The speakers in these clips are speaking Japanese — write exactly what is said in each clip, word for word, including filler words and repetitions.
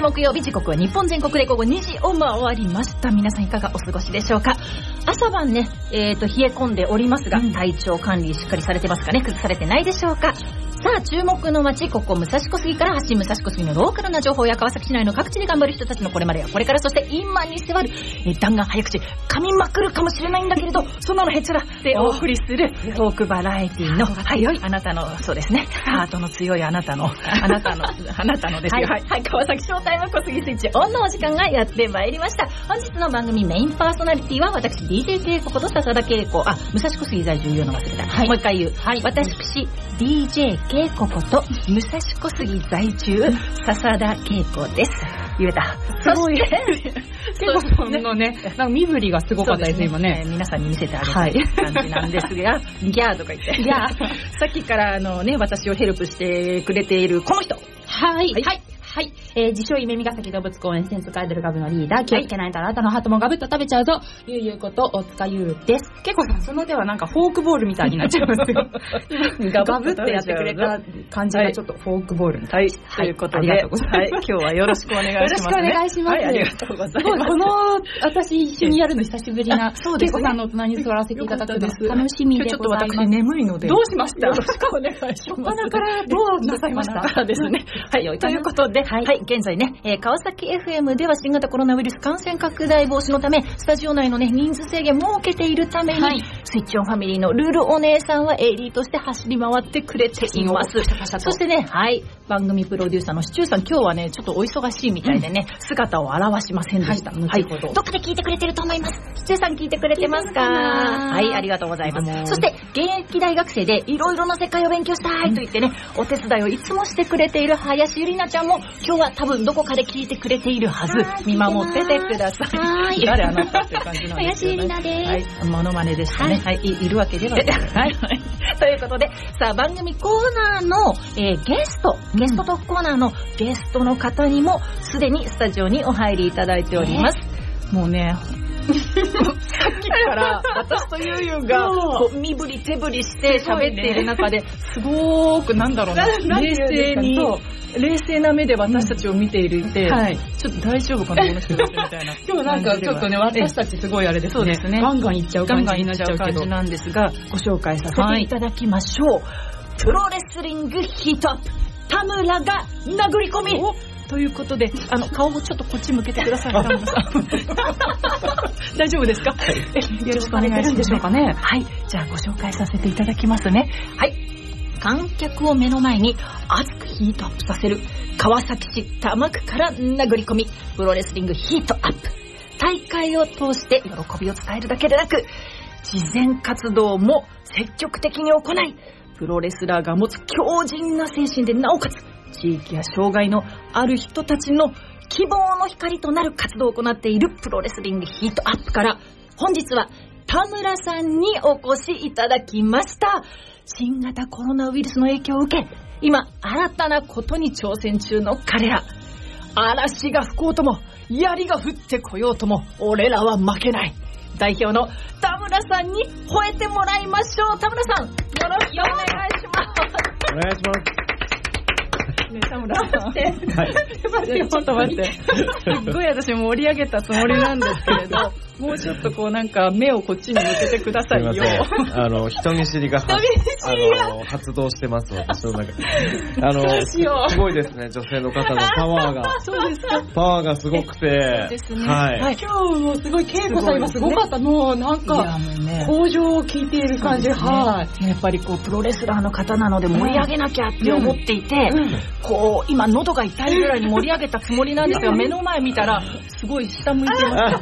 木曜日、時刻は日本全国で午後にじを回りました。皆さんいかがお過ごしでしょうか。朝晩ね、えーと、冷え込んでおりますが、体調管理しっかりされてますかね。崩されてないでしょうか。さあ、注目の街、ここ武蔵小杉から発信、武蔵小杉のローカルな情報や川崎市内の各地で頑張る人たちのこれまでやこれから、そして今に迫る、えー、弾丸早口、噛みまくるかもしれないんだけれど、そんなのへつらでお送りするトークバラエティの、はい、あなたの、そうですね、ハートの強いあなたの、あなたの、あなたのですよ。はい、はい、川崎ショータイム小杉スイッチオンのお時間がやってまいりました。本日の番組メインパーソナリティは私 ディージェー 恵子こと笹田恵子、あ、武蔵小杉在住言うの忘れた。はい、もう一回言う。はい、私 ディージェー 恵子こと武蔵小杉在住笹田恵子です。言えた。 すごい。恵子さんのね、なんか身振りがすごかったですね、今ね。 皆さんに見せてあげたい感じなんですが、ギャーとか言って。ギャー。さっきからあのね、私をヘルプしてくれているこの人。 はい。はい。はい。えー、自称夢見ヶ崎動物公園センスカイドルガブのリーダー、気をつけないとあなたのハートもガブッと食べちゃうぞ、ゆうゆうこと大塚優です。恵子さん、その手はなんかフォークボールみたいになっちゃいますよ。ガブってやってくれた感じがちょっとフォークボールみたい。 はい。ということで、はい、今日はよろしくお願いします、ね。よろしくお願いします。はい、ありがとうございます。この、私一緒にやるの久しぶりな、恵子さんの隣に座らせていただくの楽しみでございます。 ちょっと私眠いので。 どうしました？ よろしくお願いします。 初っ端からどうなさいました？ ですね。はい、ということで、はい、現在ね、えー、川崎 エフエム では新型コロナウイルス感染拡大防止のためスタジオ内のね人数制限設けているために、はい、スイッチオンファミリーのルルお姉さんは エーディー として走り回ってくれています。そしてね、はい、番組プロデューサーのシチューさん、今日はねちょっとお忙しいみたいでね、うん、姿を現しませんでした。はい、はい、どっかで聞いてくれてると思います。シチューさん聞いてくれてますか？はい、ありがとうございます。そして現役大学生でいろいろな世界を勉強したいと言ってね、うん、お手伝いをいつもしてくれている林ゆりなちゃんも今日は多分どこかで聞いてくれているはず。見守っててください。はい。誰あなたっていう感じなんですよね。林ゆりなです。はい。モノマネですね。はい。い, いるわけではない。はい。ということで、さあ番組コーナーの、えー、ゲスト、ゲストトークコーナーのゲストの方にもすでにスタジオにお入りいただいております。えー、もうね。さっきから私とゆうゆうがこう身振り手振りして喋っている中で、すごーくなんだろうな、冷静に冷静な目で私たちを見ているいて、うん、はい、ちょっと大丈夫かなこの人みたいな。 今日なんかちょっとね、私たちすごいあれですね。そうですね。ガンガンいっちゃう感じになっちゃう感じなんですが、ご紹介させていただきましょう。はい、プロレスリングヒートアップ、田村が殴り込み。ということで、あの顔をちょっとこっち向けてください。田村さん大丈夫ですか？はい、よろしくお願いします。はい、じゃあご紹介させていただきますね。はい、観客を目の前に熱くヒートアップさせる川崎市多摩区から殴り込みプロレスリングヒートアップ。大会を通して喜びを伝えるだけでなく、慈善活動も積極的に行い、プロレスラーが持つ強靭な精神でなおかつ地域や障害のある人たちの希望の光となる活動を行っているプロレスリングヒートアップから、本日は田村さんにお越しいただきました。新型コロナウイルスの影響を受け、今新たなことに挑戦中の彼ら。嵐が吹こうとも槍が降ってこようとも俺らは負けない。代表の田村さんに吠えてもらいましょう。田村さん、よろしくお願いします。 お願いします。 ね、田村さん。はい。待って、ちょっと待って。すっごい私盛り上げたつもりなんですけれど、もうちょっとこうなんか目をこっちに向けてくださいよ。 すいません、あの人見知りが人見知りがあの発動してます私の中で。あのすごいですね、女性の方のパワーが。そうですか。パワーがすごくて。そうですね。はい。はい、今日もすごい恵子さん今すごかったの、なんか向上を聞いている感じ。はい。 やっぱりこうプロレスラーの方なので盛り上げなきゃって思っていて、うんうん、こう今喉が痛いぐらいに盛り上げたつもりなんですが、目の前見たらすごい下向いてます。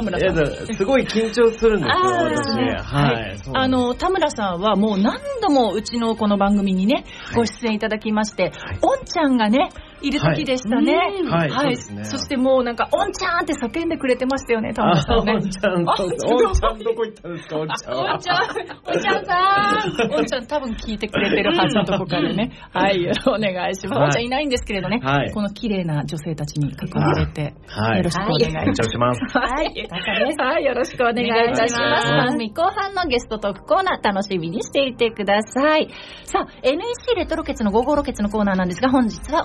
いやすごい緊張するんですよ、私ね。はい。 あの田村さんはもう何度もうちのこの番組にね、ご出演いただきまして、おんちゃんがねいる時でしたね。 はい。 はい。そしてもうなんかおんちゃんって叫んでくれてましたよね、田村さんね。 おんちゃん、おんちゃんどこ行ったんですか、おんちゃん。 おんちゃん、おんちゃんさん、おんちゃん多分聞いてくれてるはずのとこからね。はい、お願いします。おんちゃんいないんですけれどね。はい。この綺麗な女性たちに囲まれて、よろしくお願いします。 緊張します。 はい。はい、よろしくお願いいたします。番組後半のゲストトークコーナー楽しみにしていてください。さあ、エヌエスシー レトロケツの午後ロケツのコーナーなんですが、本日はお休み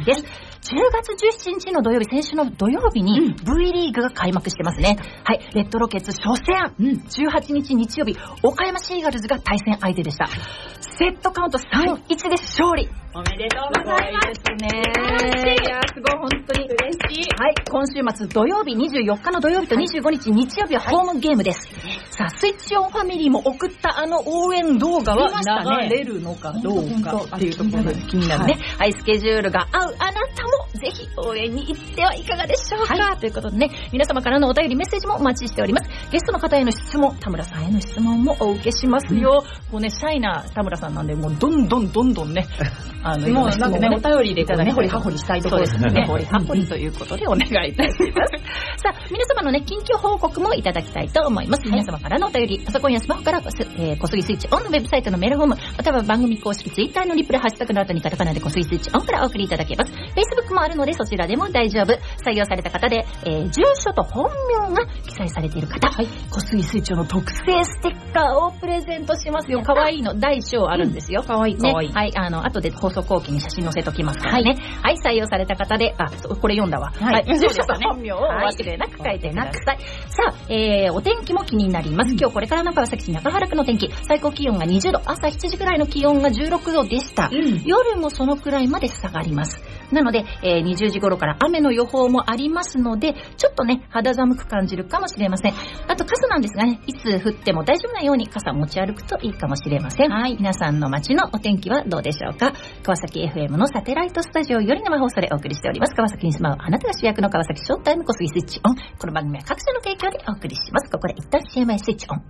です。じゅうがつじゅうしちにちの土曜日、先週の土曜日に V リーグが開幕してますね。はい、レッドロケッツ初戦、うん、じゅうはちにち日曜日、岡山シーガルズが対戦相手でした。セットカウント さんたいいち で勝利。 おめでとうございます。 すごいですね。いや、すごい、本当に嬉しい。はい、今週末土曜日、にじゅうよっかの土曜日とにじゅうごにち日曜日はホームゲームです。はい、さあ、スイッチオンファミリーも送ったあの応援動画は流れるのかどうかっていうところが気になるね。はい、はい、スケジュールが合うあなたもぜひ応援に行ってはいかがでしょうか、はい、ということでね、皆様からのお便りメッセージもお待ちしております。ゲストの方への質問、田村さんへの質問もお受けしますよ。うん、もうね、シャイな田村さんなんで、もうどんどんどんどんね、あの、 もうなんかね、お便りでいただね、掘り葉掘りしたいところですね。 掘り葉掘りということでお願いいたします。さあ、皆様のね、近況報告もいただきたいと思います。はい、皆様からのお便り、パソコンやスマホから、えー、小杉スイッチオンのウェブサイトのメールフォーム、または番組公式ツイッターのリプラハッシュタグの後にカタカナで小杉スイッチオンからお送りいただけます。Facebook もあるので、そちらでも大丈夫。採用された方で、えー、住所と本名が記載されている方、はい、小杉スイッチの特製ステッカーをプレゼントしますよ。可愛いの大小あるんですよ。 可愛い可愛い。 はい、あの後で放送後期に写真載せときますからね。はい、はい、採用された方で、あ、これ読んだわ。はい、住所と本名をお忘れなく書いてください。さあ、えー、お天気も気になります。今日これからの川崎市中原区の天気、最高気温がにじゅうど、朝しちじくらいの気温がじゅうろくどでした。うん、夜もそのくらいまで下がります。なので、えー、にじゅうじ頃から雨の予報もありますので、ちょっとね、肌寒く感じるかもしれません。あと傘なんですがね、いつ降っても大丈夫なように傘持ち歩くといいかもしれません。はい、皆さんの街のお天気はどうでしょうか。川崎 エフエム のサテライトスタジオより生放送でお送りしております。川崎に住まうあなたが主役の川崎ショータイム小杉スイッチオン。この番組は各社の提供でお送りします。ここで一旦 シーエムエー スイッチオン。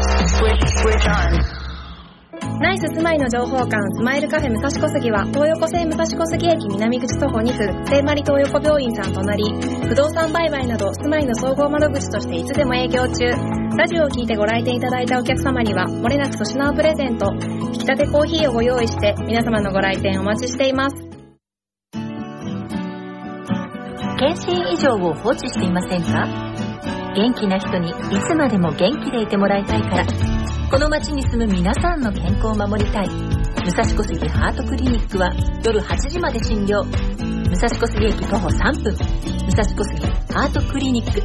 ナイス住まいの情報館スマイルカフェ武蔵小杉は東横線武蔵小杉駅南口徒歩に分聖マリ東横病院さん隣、不動産売買など住まいの総合窓口としていつでも営業中。ラジオを聞いてご来店いただいたお客様にはもれなく粗品をプレゼント、引き立てコーヒーをご用意して皆様のご来店お待ちしています。 検診異常を放置していませんか？元気な人にいつまでも元気でいてもらいたいから、この街に住む皆さんの健康を守りたい。武蔵小杉ハートクリニックは夜はちじまで診療。武蔵小杉駅徒歩さんぷん、武蔵小杉ハートクリニック。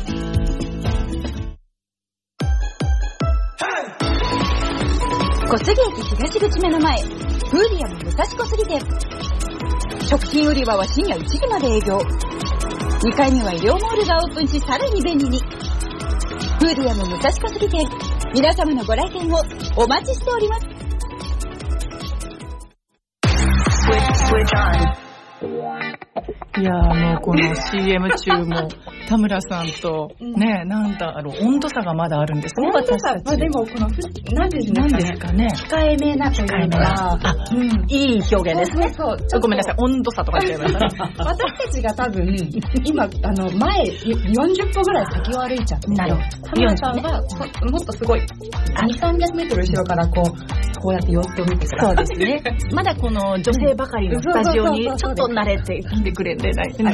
小杉駅東口目の前、フーディアム武蔵小杉店。食品売り場は深夜いちじまで営業。にかいには医療モールがオープンし、さらに便利に。フーディアム武蔵小杉店、皆様のご来店をお待ちしております。 いやー、もうこの シーエム 中も田村さんとね、なんだろう、温度差がまだあるんですね。 温度差、まあ、でもこの何ですかね、控えめなというか、 あ、うん、いい表現ですね。 そうそう、 ごめんなさい、温度差とか言っちゃいましたね。 私たちが多分今あの前よんじゅっぽぐらい先を歩いちゃって、 なるほど。 田村さんはもっとすごいにひゃくさんびゃくメートル後ろからこうこうやって様子を見てください。 そうですね。まだこの女性ばかりのスタジオにちょっと慣れてきてくれてない。もう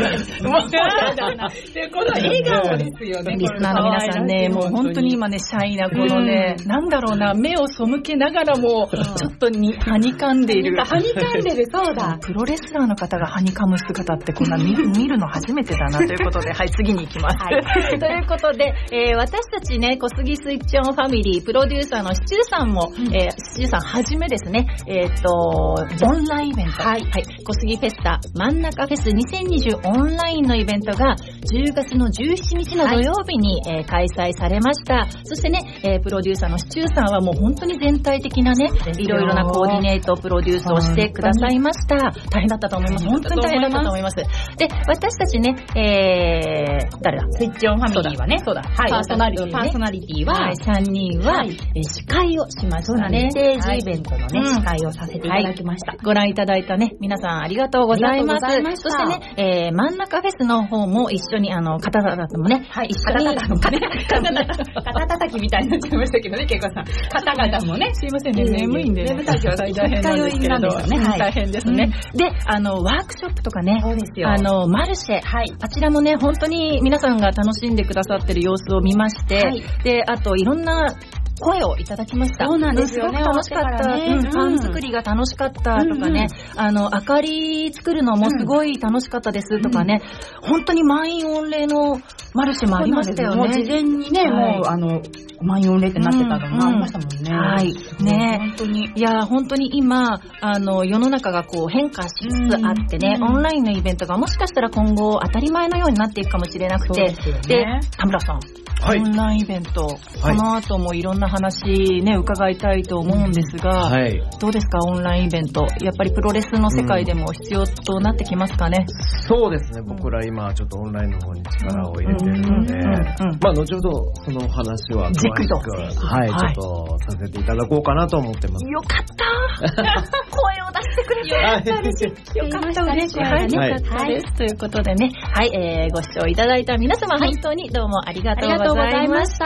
この笑顔ですよね。 リスナーの皆さんね、もう本当に今ね、シャイなこのね、なんだろうな、目を背けながらもちょっとにはにかんでいる。 はにかんでる、そうだ。 プロレスラーの方がはにかむ姿ってこんな見る、見るの初めてだなということで、はい、次に行きます。はい、ということで、えー、私たちね、小杉スイッチオンファミリープロデューサーのシチューさんも、うん、えー、シチューさんはじめですね、えっ、ー、と、オンラインイベント。はい。はい。小杉フェスタ真ん中フェスにせんにじゅうオンラインのイベントがじゅうがつのじゅうしちにちの土曜日に、はい、えー、開催されました。そしてね、えー、プロデューサーのシチューさんはもう本当に全体的なね、いろいろなコーディネート、プロデュースをしてくださいました。大変だったと思います。本当に大変だったと思います。で、私たちね、えー、誰だ？ スイッチオンファミリーはね、 そうだ。はい。パーソナリティ、ね、 パーソナリティは、 はい、さんにんは、はい、えー、司会をしましたね。 ステージイベントのね、はい、司会をさせていただきました。 はい、ご覧いただいたね、皆さんありがとうございます。そしてね、えー、真ん中フェスの方も一緒に、あの、方々もね、 はい、 一緒に、 肩叩きみたいになっちゃいましたけどね、けいこさん。方々もね、 すいませんね、眠いんでね。 眠たいは大変なんですけれど、 大変ですね。で、あの、ワークショップとかね、 そうですよ。 あの、マルシェ、はい、あちらもね、本当に皆さんが楽しんでくださってる様子を見まして、はい、で、あと、いろんな、 声をいただきました。 そうなんですよね。 すごく楽しかった。ね、うん、パン作りが楽しかったとかね、うんうん、あの、明かり作るのもすごい楽しかったですとかね、うん、本当に満員御礼のマルシェもありましたよね。 もう事前にね、はい、もう、あの、満員御礼ってなってたのもありましたもんね。 うんうん、はい。ね、本当に。いや、本当に今、あの、世の中がこう変化しつつあってね、うん、オンラインのイベントがもしかしたら今後当たり前のようになっていくかもしれなくて、で、ね、田村さん。はい、オンラインイベント、はい、この後もいろんな話ね伺いたいと思うんですが、はい、どうですかオンラインイベント、やっぱりプロレスの世界でも必要となってきますかね。 うん、そうですね、僕ら今ちょっとオンラインの方に力を入れてるので、まあ後ほどその話は詳しく、はい、はい、ちょっとさせていただこうかなと思ってます。 よかった声を出してくれてよかったですよかった嬉しい、はい、よかったです、はい、ということでね、はい、えー、ご視聴いただいた皆様、はい、本当にどうもありがとうございました。ありがとうございました。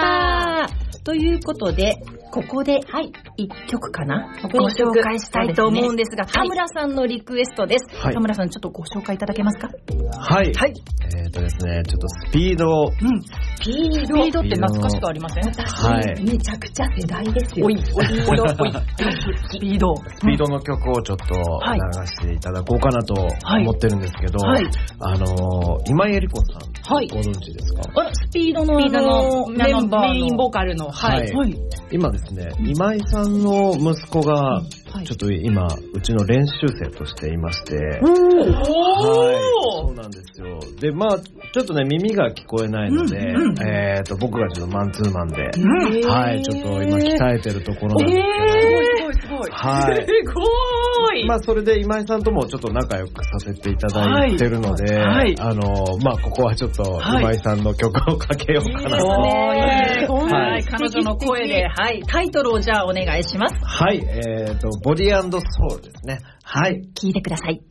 ということで、ここで、はい、いっきょくかなご紹介したいと思うんですが、田村さんのリクエストです。はい、田村さん、ちょっとご紹介いただけますか？ はい。はい。えっとですね、ちょっとスピード。うん。 スピード。スピードって懐かしくありません？ 私、はい、めちゃくちゃ世代ですよ。 おい、おい、おい、おい。スピード。 スピードの曲をちょっと流していただこうかなと思ってるんですけど、はい。あの、今井絵理子さん、はい、ご存知ですか？ あら、スピードのメンバーのメインボーカルの、 はい。今ですね、今井さんの息子が、ちょっと今、うちの練習生としていまして、おー、はい、そうなんですよ。で、まあちょっとね、耳が聞こえないので、うんうん、えっと、僕がちょっとマンツーマンで、うん、はい、ちょっと今鍛えてるところなんですけど、 えー、すごいすごいすごい。はい。すごい。 まあそれで今井さんともちょっと仲良くさせていただいてるので、はい、あの、まあここはちょっと今井さんの曲をかけようかなと。 はい、はい、彼女の声で、はい、タイトルをじゃあお願いします。 はい、えっと、ボディ&ソウルですね。はい。 聞いてください。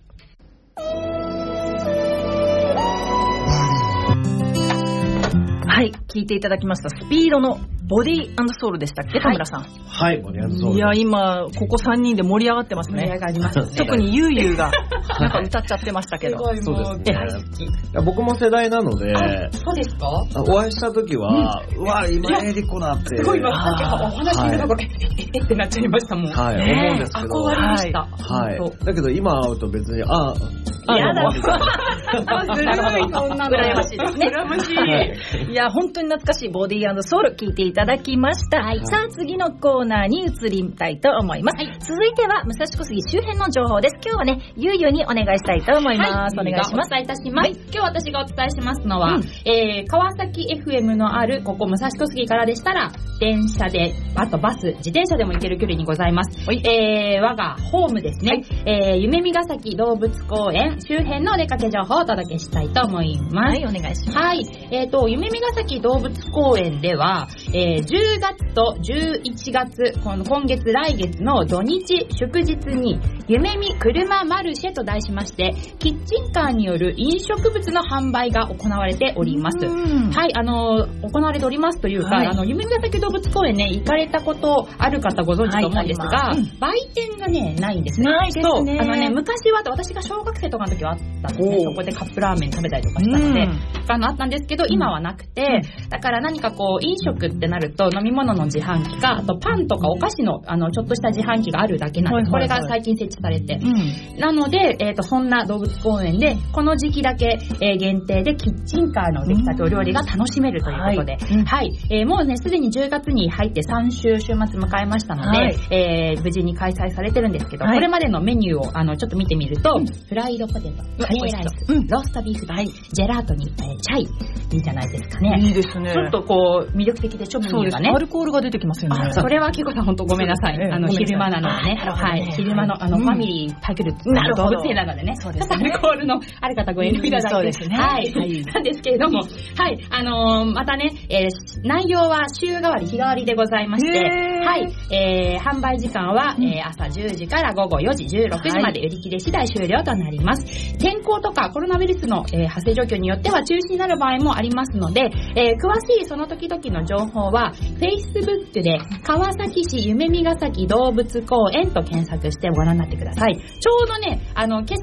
はい、聞いていただきました。スピードのボディ&ソウルでしたっけ、田村さん。 はい、ボディ&ソウル。 いや、今、ここさんにんで盛り上がってますね。盛り上がりますね。特にゆうゆうが、なんか歌っちゃってましたけど。 そうですね。いや、僕も世代なので、 そうですか？ お会いした時は、うわ、今江里子だって。 すごい、今、さっきお話聞いたところ、え、え、えってなっちゃいましたもん。 はい、思うんですけど。 憧れました。 はい。だけど今会うと別に、あ、 あ、やだ。 ずるい、そんなの。 羨ましいですね。羨ましい。いや、本当に懐かしいボディ&ソウル聞いていただきました。はい、さあ、次のコーナーに移りたいと思います。はい、続いては、武蔵小杉周辺の情報です。今日はね、ゆうゆうにお願いしたいと思います。はい、お願いします。 お伝えいたします。はい、今日私がお伝えしますのは、うん、えー、川崎 エフエム のある、ここ武蔵小杉からでしたら、電車で、あとバス、自転車でも行ける距離にございます。はい、えー、我がホームですね。はい、えー、夢見ヶ崎動物公園周辺のお出かけ情報をお届けしたいと思います。 はい、お願いします。 はい、えーと、夢見ヶ崎動物公園では、えー、じゅうがつとじゅういちがつ、この今月来月の土日祝日に、夢見車マルシェと題しまして、キッチンカーによる飲食物の販売が行われております。はい、あの、行われておりますというか、はい、あの、夢見ヶ崎動物公園ね、行かれたことある方ご存知と思うんですが、はい、売店がね、ないんですね。 ないですね。 あのね、昔は、私が小学生とかの時はあったんですね。そこでカップラーメン食べたりとかしたので、あの、あったんですけど、今はなくて、うん、だから何かこう、飲食ってなると、飲み物の自販機か、あとパンとかお菓子の、あの、ちょっとした自販機があるだけなんで、これが最近設置されて。うん、なので、えっと、そんな動物公園で、この時期だけ、えー、限定でキッチンカーの出来たてお料理が楽しめるということで、はい、はい、えー、もうね、すでにじゅうがつに入ってさん週、週末迎えましたので、はい、えー、無事に開催されてるんですけど、はい、これまでのメニューを、あの、ちょっと見てみると、うん、フライドポテト、カレーライス、うん、ローストビーフ、はい、ジェラートに、えー、チャイ、いいじゃないですかね。 いいですね。 ちょっとこう、魅力的でちょっとメニューがね。 アルコールが出てきますよね。 それは結構さん、ほんとごめんなさい。あの、昼間なのでね。はい。昼間の、あの、ファミリーパクる動物園なのでね。そうですね。アルコールのある方ご遠慮いただいて。そうですね。はい。なんですけれども、はい。あの、またね、えー、内容は週替わり、日替わりでございまして、はい。えー、販売時間は、えー、朝じゅうじから午後よじ、じゅうろくじまで売り切れ次第終了となります。天候とかコロナウイルスの、えー、発生状況によっては中止になる場合もありますので、えー、詳しいその時々の情報は、Facebook で川崎市夢見ヶ崎動物公園と検索してご覧になってください。ちょうどね、あの、今朝、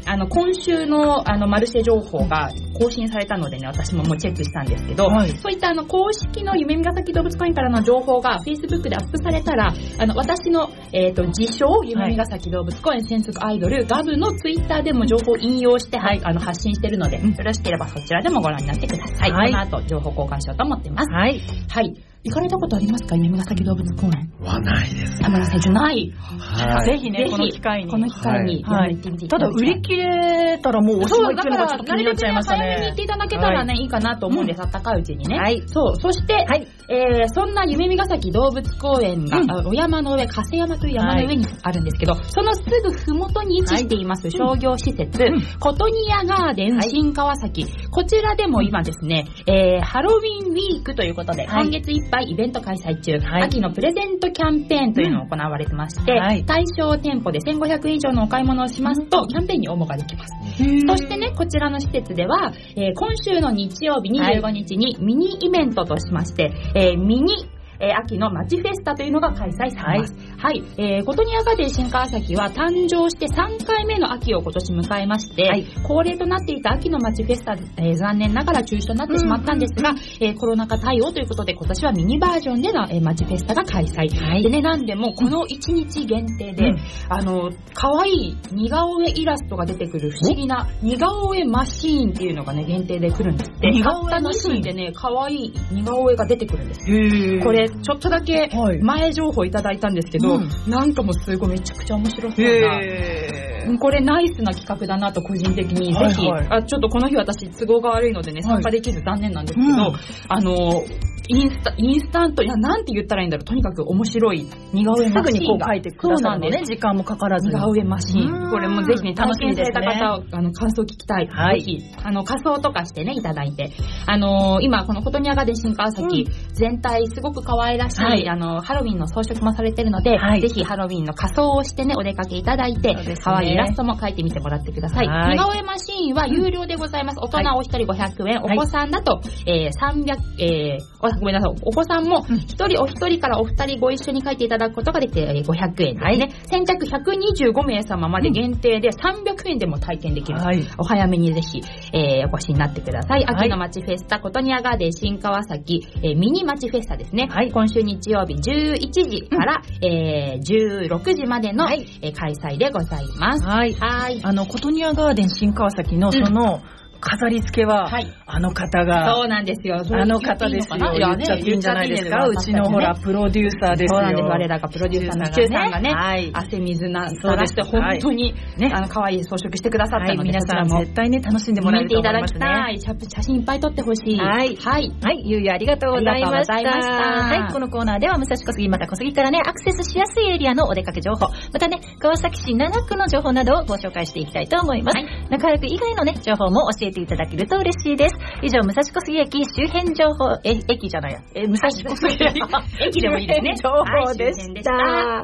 あの、今週の、あの、マルシェ情報が更新されたのでね、私ももうチェックしたんですけど、はい、そういったあの、公式の夢見ヶ崎動物公園からの情報が Facebook でアップされたら、あの、私の、えっと、自称、夢見ヶ崎動物公園専属アイドル、ガブの Twitter でも情報を引用して、はい、あの、発信してるので、よろしければそちらでもご覧になってください。はい、この後、情報交換しようと思ってます。はい。はい。行かれたことありますか、夢見ヶ崎動物公園は？ないです。 あ、まだじゃない。 はい。ぜひね、この機会に。 この機会に、はい、行ってみていただきたい。ただ、売り切れたらもうおしまいっていうのがちょっと気になっちゃいましたね。 早めに行っていただけたらね、はい、いいかなと思うんです、あったかいうちにね。はい。そう、そして、はい。えー、そんな夢見ヶ崎動物公園が、うん、お山の上、加瀬山という山の上にあるんですけど、はい、そのすぐふもとに位置しています、はい、商業施設、うん、コトニアガーデン新川崎。はい、こちらでも今ですね、えー、ハロウィンウィークということで、はい、今月いっぱいイベント開催中、はい、秋のプレゼントキャンペーンというのが行われてまして、はい、対象店舗でせんごひゃくえん以上のお買い物をしますと、キャンペーンに応募ができます。そしてね、こちらの施設では、えー、今週の日曜日にじゅうごにちにミニイベントとしまして、えー、ミニえー、秋の街フェスタというのが開催されます。はい。はい、えー、コトニアガーデン新川崎は誕生してさんかいめの秋を今年迎えまして、はい、恒例となっていた秋の街フェスタ、えー、残念ながら中止となってしまったんですが、うん、えー、コロナ禍対応ということで今年はミニバージョンでの、えー、街フェスタが開催。はい、でね、なんでもこのいちにち限定で、うん、あの、可愛い似顔絵イラストが出てくる不思議な似顔絵マシーンっていうのがね、限定で来るんですって。似顔絵マシーンでね、可愛い似顔絵が出てくるんです。へー。これ、ちょっとだけ前情報いただいたんですけど、はい、なんかもうすごいめちゃくちゃ面白そうな、これナイスな企画だなと個人的に、ぜひ、はいはい、あ、ちょっとこの日私都合が悪いのでね、参加できず残念なんですけど、はい、うん、あの、インスタ、インスタント、いや、なんて言ったらいいんだろう、とにかく面白い似顔絵マシーンが。すぐにこう書いてくださるのね、時間もかからず。似顔絵マシーン。これもぜひね、楽しみですね。体験された方、あの、感想聞きたい。はい。ぜひ、あの、仮装とかしてね、いただいて。あのー、今、このコトニアガーデン新川崎、うん、全体すごく可愛らしい、はい、あの、ハロウィンの装飾もされてるので、はい、ぜひハロウィンの仮装をしてね、お出かけいただいて、ね、可愛いイラストも描いてみてもらってください。はい、似顔絵マシーンは有料でございます。大人お一人ごひゃくえん、はい、お子さんだと、えー、さんびゃく、えー、ごめんなさい、お子さんも一人お一人からお二人ご一緒に書いていただくことができてごひゃくえんですね。はい、先着ひゃくにじゅうごめいさままで限定でさんびゃくえんでも体験できる。はい、お早めにぜひ、えー、お越しになってください。秋の街フェスタ、コトニアガーデン新川崎、えー、ミニ街フェスタですね。はい、今週日曜日じゅういちじから、うん、えー、じゅうろくじまでの、はい、えー、開催でございます。はい。はい。あの、コトニアガーデン新川崎のその、うん、飾り付けは、はい、あの方が、そうなんですよ。あの方ですよ。言っちゃっていいんじゃないですか。うちのほら、プロデューサーですよ。そうなんです。我らがプロデューサーのシチューさんがね、はい、汗水な、そう出して本当に、ね、あの、可愛い装飾してくださったので、皆さんも絶対ね、楽しんでもらえると思いますね。見ていただきたい。写真いっぱい撮ってほしい。はい。はい。はい。ゆうゆうありがとうございました。はい。このコーナーでは、武蔵小杉また小杉からね、アクセスしやすいエリアのお出かけ情報、またね、川崎市ななくの情報などをご紹介していきたいと思います。はい。中原区以外のね、情報も教えていただけると嬉しいです。以上、武蔵小杉駅周辺情報、え、駅じゃないや、え、武蔵小杉駅。駅でもいいですね。情報でした。はい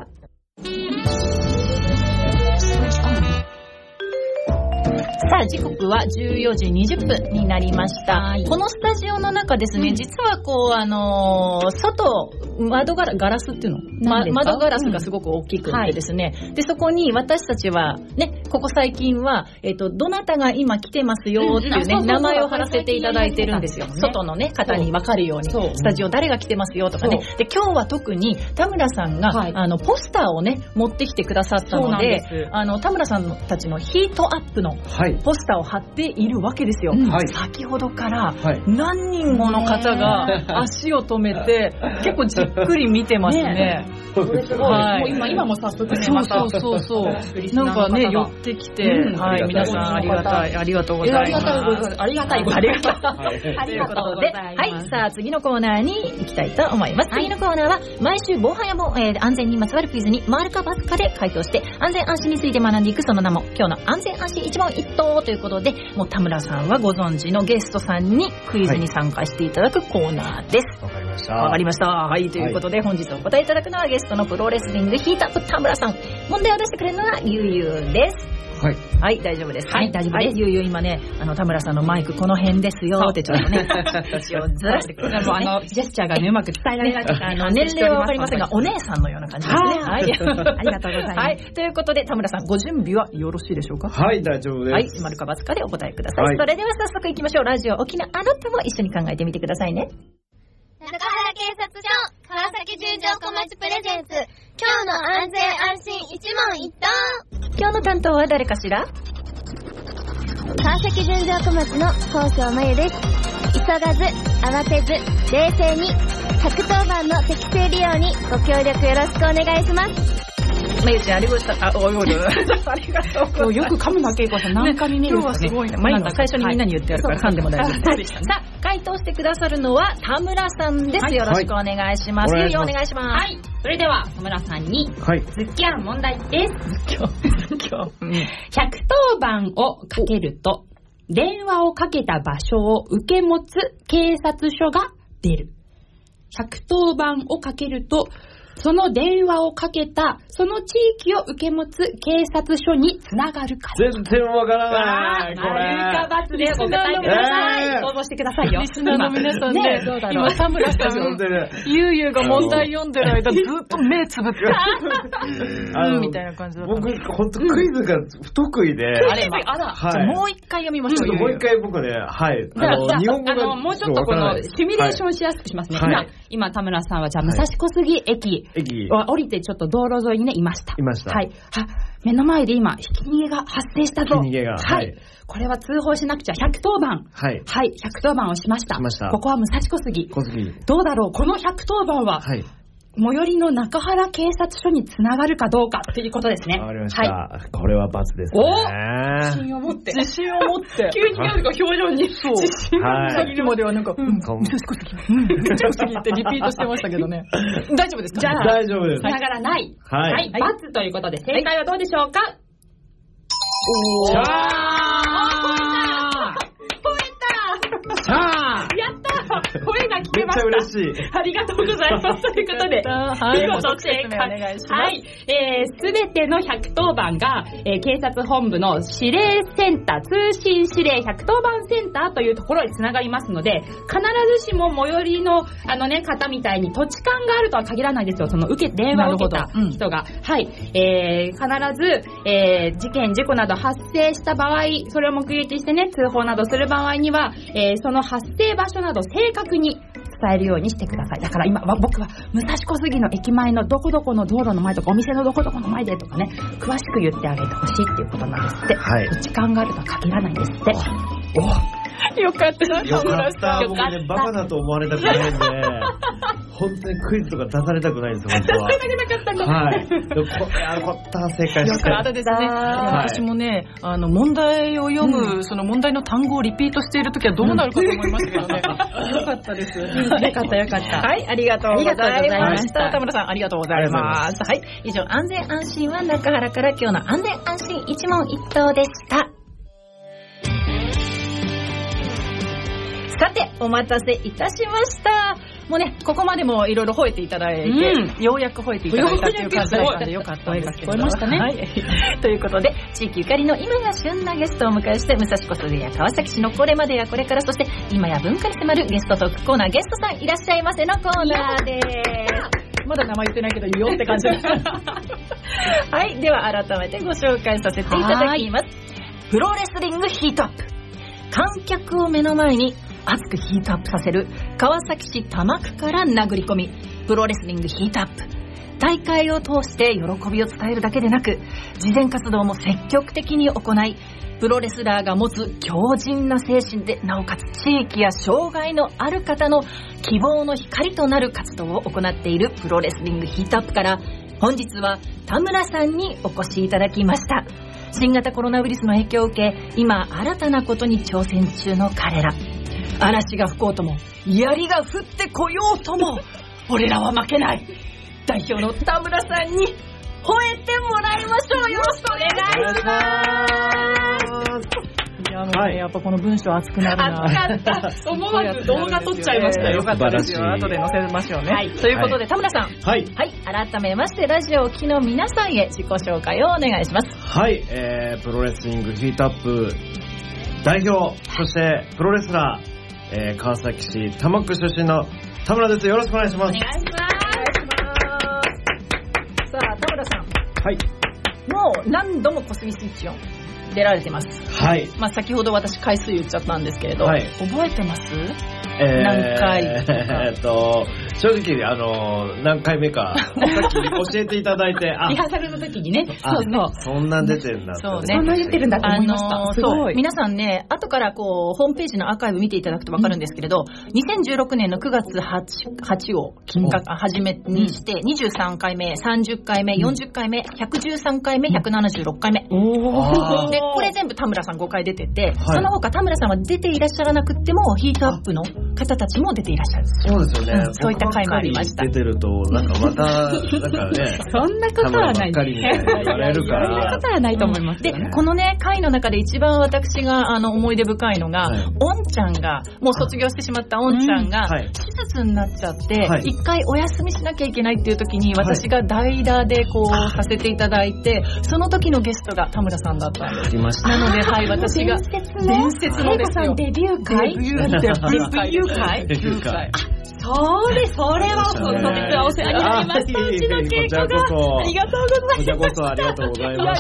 さあ、時刻はじゅうよじにじゅっぷんになりました。このスタジオの中ですね、うん、実はこう、あのー、外、窓ガラ、ガラスっていうの、ま、窓ガラスがすごく大きくてですね、うんはい、で、そこに私たちは、ね、ここ最近は、えっと、どなたが今来てますよっていうね、うん、名前を貼らせていただいてるんですよ。外のね、方に分かるように、スタジオ誰が来てますよとかね。で、今日は特に田村さんが、はい、あの、ポスターをね、持ってきてくださったので、あの、田村さんたちのヒートアップの、はいポスターを貼っているわけですよ、うんはい、先ほどから何人もの方が足を止めて結構じっくり見てますね。ねこれすごい、はい、もう今今も早速ねまたそうそうそうなんかね寄ってきて、うん、はい皆さんありがたいありがとうございます。ありがたいありがたいありがとうございます。はいさあ次のコーナーに行きたいと思います。次のコーナーは毎週防犯やも、えー、安全にまつわるクイズにマルかバスかで回答して安全安心について学んでいくその名も今日の安全安心一問一答ということでもう田村さんはご存知のゲストさんにクイズに参加していただくコーナーです。わ、はい、かりまました。 わかりました。はい、ということで、はい、本日お答えいただくのはゲストのプロレスリングヒートアップ田村さん。問題を出してくれるのはゆうゆうです。 はい。 はい、大丈夫です、ね。 はい、大丈夫です。はい、 ゆうゆう今ね、あの、田村さんのマイクこの辺ですよってちょっとね、一応ずらしてくれる、ね。 もうあの、ジェスチャーがね、うまく伝えられなくて、あの、 年齢はわかりませんが、お姉さんのような感じですね。 はい。ありがとうございます。はい。 ということで、田村さん、ご準備はよろしいでしょうか？ はい、大丈夫です。 はい、丸か×かでお答えください。はい、それでは早速行きましょう。ラジオ沖縄あなたも一緒に考えてみてくださいね。 中原警察署、川崎純情小町プレゼンツ、今日の安全安心一問一答。 今日の担当は誰かしら？ 川崎純情小町の高翔真由です。急がず、慌てず、冷静に、ひゃくとおばんの適正利用にご協力よろしくお願いします。 まゆちゃん、ありがとう。あ、おいおい。ありがとう。 よく噛むなけいこさん、何回見れるんですかね。 今日はすごいね。まゆちゃん、最初にみんなに言ってやるから噛んでも大丈夫です。さあ、回答してくださるのは田村さんです。よろしくお願いします。ゆうゆうお願いします。 はい。それでは、田村さんに、はい。ズッキャン問題です。ズッキャン。ズッキャン。ひゃくとおばんをかけると、電話をかけた場所を受け持つ警察署が出る。ひゃくとおばんをかけると、その電話をかけた、その地域を受け持つ警察署につながるか。 全然わからない。これ。 丸か×でお答えください。応募してくださいよ。 リスナーの皆さんね、今田村さん、ゆうゆうが問題読んでる間ずっと目つぶって、うんみたいな感じだった。 僕、ほんとクイズが不得意で。 あれ、あら、じゃもう一回読みましょう。 もう一回僕ね、はい。 あの、日本語が。もうちょっとこの、シミュレーションしやすくしますね。今、今田村さんはじゃあ、武蔵小杉駅。駅降りてちょっと道路沿いにねいました。 いました。 はい。は目の前で今ひき逃げが発生したぞ。 ひき逃げが。 はい。はい、これは通報しなくちゃひゃくとおばん。はい。はい。ひゃくとおばんをしました。 しました。 ここは武蔵小杉。 小杉。 どうだろうこのひゃくとおばんは。はい。最寄りの中原警察署につながるかどうかということですね。 わかりました。はい、これは×ですね。 お自信を持って。 自信を持って。 急になんか表情に。そう。自信を持って。 さっきまではなんか、うん、武蔵小杉。うん、武蔵小杉ってリピートしてましたけどね。大丈夫ですか？ じゃあ、 大丈夫です。 つながらない。 はい。 はい。×ということで、正解はどうでしょうか？ おー。しゃーしゃーやった声が聞けました。 めっちゃ嬉しい。 ありがとうございます。ということで、見事正解。はい。えー、すべてのひゃくとおばんが、えー、警察本部の指令センター、通信指令ひゃくとおばんセンターというところにつながりますので、必ずしも最寄りの、あのね、方みたいに土地勘があるとは限らないですよ。その受け、電話を受けた人が。うん、はい。えー、必ず、えー、事件、事故など発生した場合、それを目撃してね、通報などする場合には、えー、その発生場所など正確に伝えるようにしてください。だから今は僕は武蔵小杉の駅前のどこどこの道路の前とかお店のどこどこの前でとかね、詳しく言ってあげてほしいっていうことなんですって。はい。時間があるとは限らないんですって。 およかった。 よかった。僕ね、バカだと思われたくないんで、本当にクイズとか出されたくないんですよ、本当は。 出されたくなかったんだ。 はい。これ、あ、こったら正解して。 よかったですね。私もね、あの、問題を読む、その問題の単語をリピートしているときはどうなるかと思いましたけどね。よかったです。よかったよかった。 はい、ありがとうございました。田村さん、ありがとうございます。はい。以上、安全安心は中原から今日の安全安心一問一答でした。さて、お待たせいたしました。もうね、ここまでもいろいろ吠えていただいて、うん、ようやく吠えていただいたという感じだったんでよかったですけど。 聞こえましたね。 はい。ということで、地域ゆかりの今が旬なゲストをお迎えして、武蔵小杉や川崎市のこれまでやこれから、そして今や文化に迫るゲストトークコーナー、ゲストさんいらっしゃいませのコーナーです。まだ名前言ってないけど言おうって感じです。はい。では改めてご紹介させていただきます。プロレスリングヒートアップ。観客を目の前に熱くヒートアップさせる川崎市多摩区から殴り込み、プロレスリングヒートアップ。大会を通して喜びを伝えるだけでなく、慈善活動も積極的に行い、プロレスラーが持つ強靭な精神で、なおかつ地域や障害のある方の希望の光となる活動を行っているプロレスリングヒートアップから、本日は田村さんにお越しいただきました。新型コロナウイルスの影響を受け、今新たなことに挑戦中の彼ら。嵐が吹こうとも、槍が降ってこようとも、俺らは負けない。代表の田村さんに吠えてもらいましょう。よろしくお願いします。いやあのね、やっぱこの文章熱くなるな。熱かった。思わず動画撮っちゃいました。よかったですよ。後で載せましょうね。はい。ということで、田村さん。 はい。 はい。改めまして、ラジオを聴きの皆さんへ自己紹介をお願いします。 はい。えー、プロレスリングヒートアップ代表、そしてプロレスラー、えー、川崎市多摩区出身の田村です。よろしくお願いします。 お願いします。さあ、田村さん。 はい。 もう何度も小杉スイッチオン出られてます。 はい。 まあ先ほど私回数言っちゃったんですけれど、はい、覚えてます？ えー、 何回えーっと正直あの何回目かさっき教えていただいてリハーサルの時にね、 そうそうそんな出てるんだそうね、そんな言ってるんだと思いました。あのー、 すごい皆さんね、後からこうホームページのアーカイブ見ていただくと分かるんですけれど、うん、にせんじゅうろくねんのくがつはちを金額始めにして、うん、にじゅうさんかいめ、さんじゅっかいめ、よんじゅっかいめ、ひゃくじゅうさんかいめ、ひゃくななじゅうろっかいめ、おでこれ全部田村さんごかい出てて、はい、その他田村さんは出ていらっしゃらなくってもヒートアップの方たちも出ていらっしゃる。 そうですよね、 うん、そういった回もありました。 出てるとなんかまたなんかねそんなことはない。 田村ばっかりみたいに言われるから。 そんなことはないと思います、 ね。でこのね回の中で一番私があの思い出深いのが、はい、おんちゃんがもう卒業してしまったおんちゃんが、うんはい、手術になっちゃって一、はい、回お休みしなきゃいけないっていう時に私が代打でこうさせていただいて、その時のゲストが田村さんだったんです。 ありました。 なのではい私が伝説の伝説のですよ。デビュー会デビュー会デビュー会そうです。それはその時はお世話になりました。うちの稽古がありがとうございます。 こちらこそありがとうございました。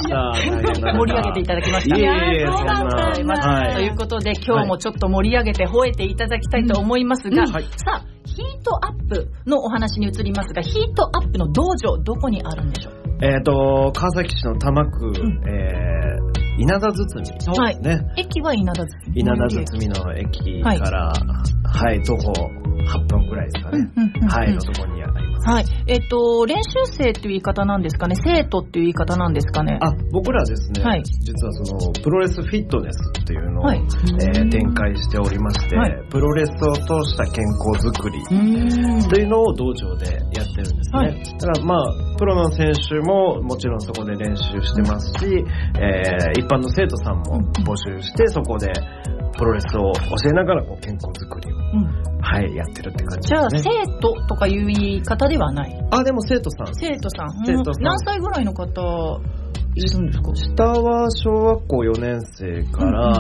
盛り上げていただきました。 いえいえ、 そうだったんだ。ということで今日もちょっと盛り上げて吠えていただきたいと思いますが、さあヒートアップのお話に移りますが、ヒートアップの道場どこにあるんでしょう？ えっと川崎市の多摩区、えー、稲田堤ですね、はい、 駅は稲田堤稲田堤の駅から、はいはい、徒歩はっぷんくらいですかね、うんうんうん、はいのところにあります。 はい、えっと練習生っていう言い方なんですかね、生徒っていう言い方なんですかね。 あ、僕らですね、はい、実はそのプロレスフィットネスっていうのを、はいえー、展開しておりまして、はい、プロレスを通した健康づくりというのを道場でやってるんですね、はい、だからまあプロの選手ももちろんそこで練習してますし、えー、一般の生徒さんも募集してそこでプロレスを教えながらこう健康づくりを、うん、はいやってるって感じですね。 じゃあ生徒とかいう言い方ではない。 あ、でも生徒さん生徒さん生徒さん、うん、何歳ぐらいの方いるんですか？ 下は小学校よねん生から、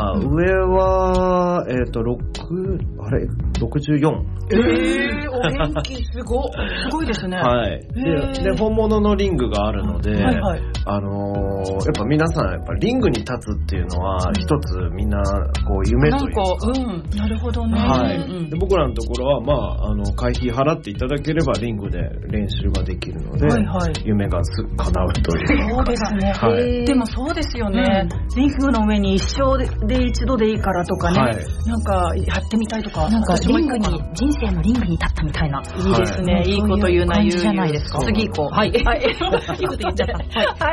うんうんうん、上はえっとろくあれろくじゅうよん。 えー、お元気すごすごいですね。 はい。で, で本物のリングがあるので、はいはい、あのー、やっぱ皆さんやっぱリングに立つっていうのは一つみんなこう夢というか。 なんか、うん、なるほどね。 はい。うん、で僕らのところはまああの会費払っていただければリングで練習ができるので、はいはい、夢がす叶うという。 そうですね。はい、でもそうですよね、うん、リングの上に一生で一度でいいからとかね、はい、なんかやってみたいとか、 なんかリングに人生のリングに立ったみたいな、 いいですね、はい、いいこと言うな、言うじゃないですか。次行こう。はい、はい、いいこと言っちゃった。はい、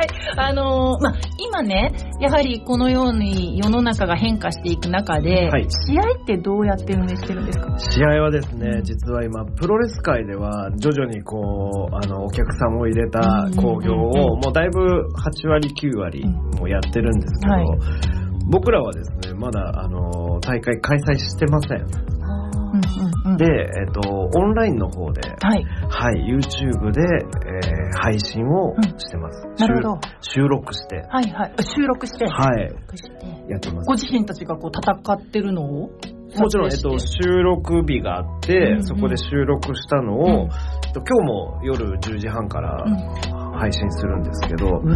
あのー、まあ今ね、やはりこのように世の中が変化していく中で、はい、試合ってどうやって運営してるんですか？ 試合はですね、実は今プロレス界では徐々にこうあのお客さんを入れた興行をもうだいぶはちわりきゅうわりもやってるんですけど、はい、僕らはですねまだあの大会開催してません。うんうん、で、えっと、オンラインの方で、はいはい、YouTube で、えー、配信をしてます、うん、 なるほど。 収録して、 はいはい、収録して、 はい、やってます。 ご自身たちがこう戦ってるのをもちろん、えっと、収録日があって、うんうん、そこで収録したのを、うん、今日も夜じゅうじはんから配信するんですけど、うん、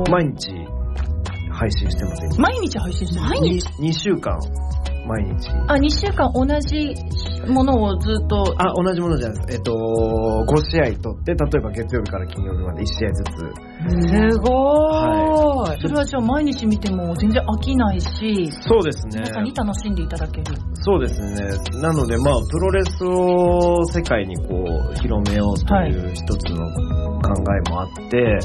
毎日配信してますね。 毎日配信してます。毎日にしゅうかん毎日。 あ、にしゅうかん同じものをずっと。 あ、同じものじゃないです。えっとごしあいとって、例えば月曜日から金曜日までいちしあいずつ。 すごーい、はい、それはじゃあ毎日見ても全然飽きないし、 そうですね、 皆さんに楽しんでいただける。 そうですね。なのでまあプロレスを世界にこう広めようという一つの考えもあって、はい、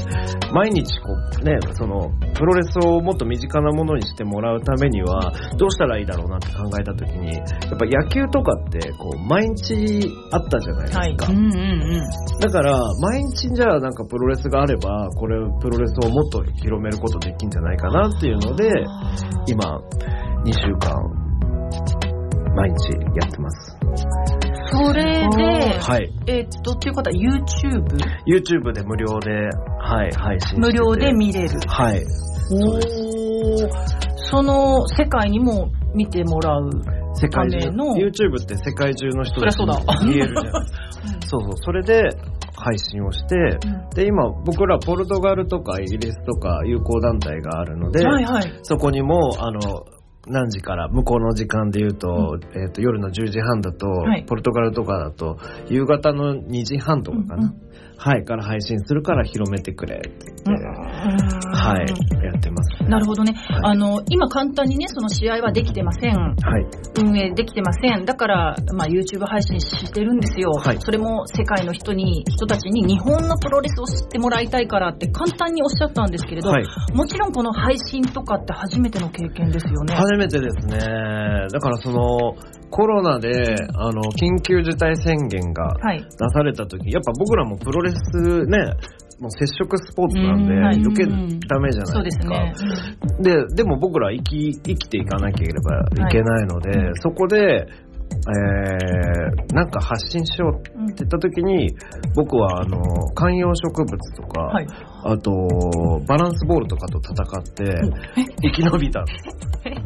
毎日こうね、そのプロレスをもっと身近なものにしてもらうためにはどうしたらいいだろうなって考えたときに、やっぱ野球とかってこう毎日あったじゃないですか、はい、うんうんうん、だから毎日じゃあなんかプロレスがあればここれプロレスをもっと広めることできんじゃないかなっていうので今にしゅうかん毎日やってます。 それで、 はい、 えー、っとっていうことは YouTube？ YouTube で無料で、はい、配信してて無料で見れる。 はい。 おー、その世界にも見てもらう世界中の YouTube って世界中の人たちに見えるじゃないですか。そうそう、それで配信をして、うん、で今僕らポルトガルとかイギリスとか友好団体があるので、はいはい、そこにもあの何時から向こうの時間で言うと、うんえー、と夜のじゅうじはんだと、はい、ポルトガルとかだと夕方のにじはんとかかな、うんうんはい、から配信するから広めてくれって言って、うん、はい、やってます、ね。 なるほどね。はい、あの今簡単にねその試合はできてません。はい、運営できてません。だからまあ YouTube 配信してるんですよ。はい、それも世界の人に人たちに日本のプロレスを知ってもらいたいからって簡単におっしゃったんですけれど、はい、もちろんこの配信とかって初めての経験ですよね。 初めてですね。だからそのコロナであの緊急事態宣言が出された時、はい、やっぱ僕らもプロレスねもう接触スポーツなんで、うんはい、余計ダメじゃないですか。そうですね。で、でも僕ら生き、生きていかなければいけないので、はい、そこでえー、なんか発信しようって言った時に、うん、僕はあの観葉植物とか、はい、あとバランスボールとかと戦って生き延びたんです。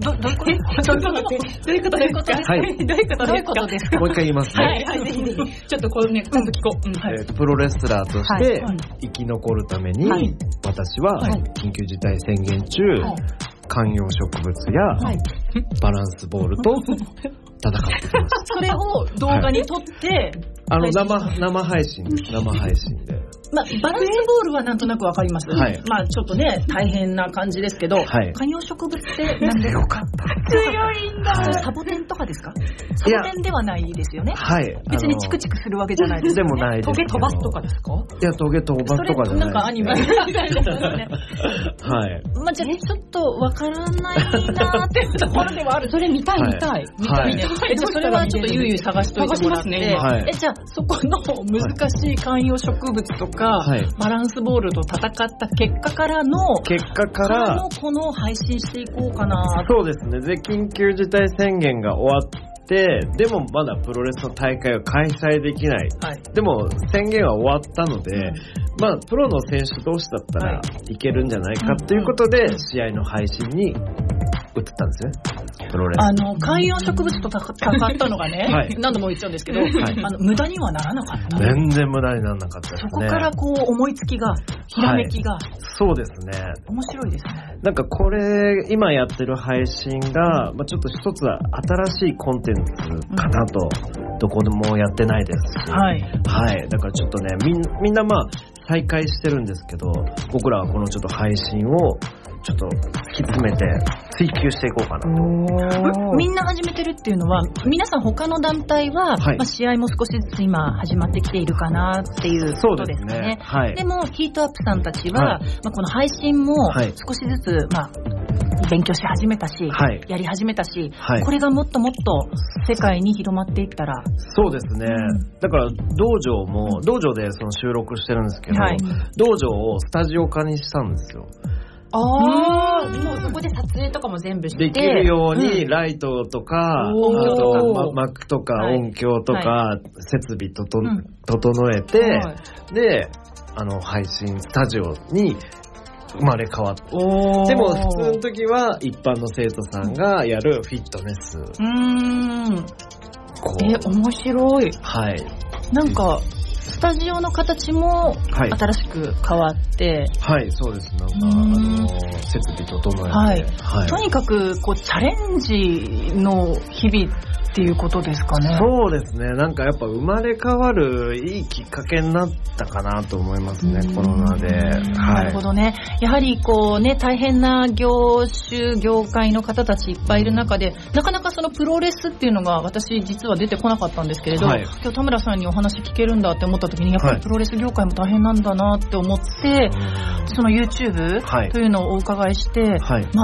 どどういうことちょっと待ってどういうことですか。はい。どういうことですか。 もう一回言いますね。 はいはいぜひぜひちょっとこうねちゃんと聞こう。うんはい、 えーとプロレスラーとして生き残るために、はい、私は緊急事態宣言中、はい、観葉植物や、はい、バランスボールと戦ってきました。 それを動画に撮って、はい、 あの生生配信です生配信で。 まあ、バランスボールはなんとなくわかります、はい、まあちょっとね大変な感じですけど、はい、観葉植物って何でよかった強いんだ、はい、サボテンとかですか。サボテンではないですよね。はい、別にチクチクするわけじゃないですでもないです。 トゲ飛ばすとかですか。 いやトゲ飛ばすとかじゃない。 なんかアニメみたいですね。はい。まあじゃあちょっとわからないなっていうところではある。それ見たい見たい、はい、見たいね。はい、えっとそれはちょっとゆうゆう探しといてもらって、ねはい、えじゃあそこの難しい観葉植物とか、はい、バランスボールと戦った結果からの結果からのこの配信していこうかな。 そうですね。で緊急事態宣言が終わってでもまだプロレスの大会を開催できない、はい、でも宣言は終わったので、うん、まあプロの選手同士だったらいけるんじゃないかということで、うん、試合の配信に移ったんですね。プロレスあの観葉植物と戦ったのがね、はい、何度も言っちゃうんですけど、はい、あの無駄にはならなかった。 全然無駄にならなかったですね。 そこからこう思いつきがひらめきが、はい、 そうですね。 面白いですね。 なんかこれ今やってる配信が、まあ、ちょっと一つは新しいコンテンツかなと、うん、どこでもやってないですし、はい、はい、だからちょっとねみんみんなまあ再開してるんですけど僕らはこのちょっと配信をちょっと突き詰めて追求していこうかなと。 みんな始めてるっていうのは皆さん他の団体は、はいまあ、試合も少しずつ今始まってきているかなっていうことですね。そうですね、はい、でもヒートアップさんたちは、はいまあ、この配信も少しずつ、まあ、勉強し始めたし、はい、やり始めたし、はい、これがもっともっと世界に広まっていったら。 そうですね、うん、だから道場も道場でその収録してるんですけど、はい、道場をスタジオ化にしたんですよ。 ああ、もうそこで撮影とかも全部してできるようにライトとか、うん、あとか幕とか音響とか、はい、設備とと、うん、整えて、はい、であの配信スタジオに生まれ変わってでも普通の時は一般の生徒さんがやるフィットネス。うーんえ面白い。はいなんかスタジオの形も新しく変わって、 はい、はい、そうです。なんかあの設備整えて、はいはい、とにかくこうチャレンジの日々っていうことですかね。 そうですね。なんかやっぱ生まれ変わるいいきっかけになったかなと思いますね。コロナで、はい、 なるほどね。やはりこうね大変な業種業界の方たちいっぱいいる中でなかなかそのプロレスっていうのが私実は出てこなかったんですけれど、はい、今日田村さんにお話聞けるんだって思った時にやっぱりプロレス業界も大変なんだなって思って、はい、その YouTube というのをお伺いして、はい、まあ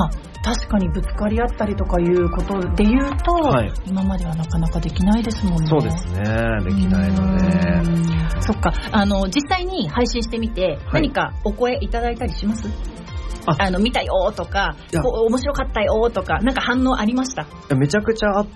確かにぶつかり合ったりとかいうことで言うと、はい、今まではなかなかできないですもんね。 そうですね、できないので。 そっか、あの実際に配信してみて、はい、何かお声いただいたりします？あ, あの見たよとか、こう面白かったよとか、なんか反応ありました？ めちゃくちゃあって、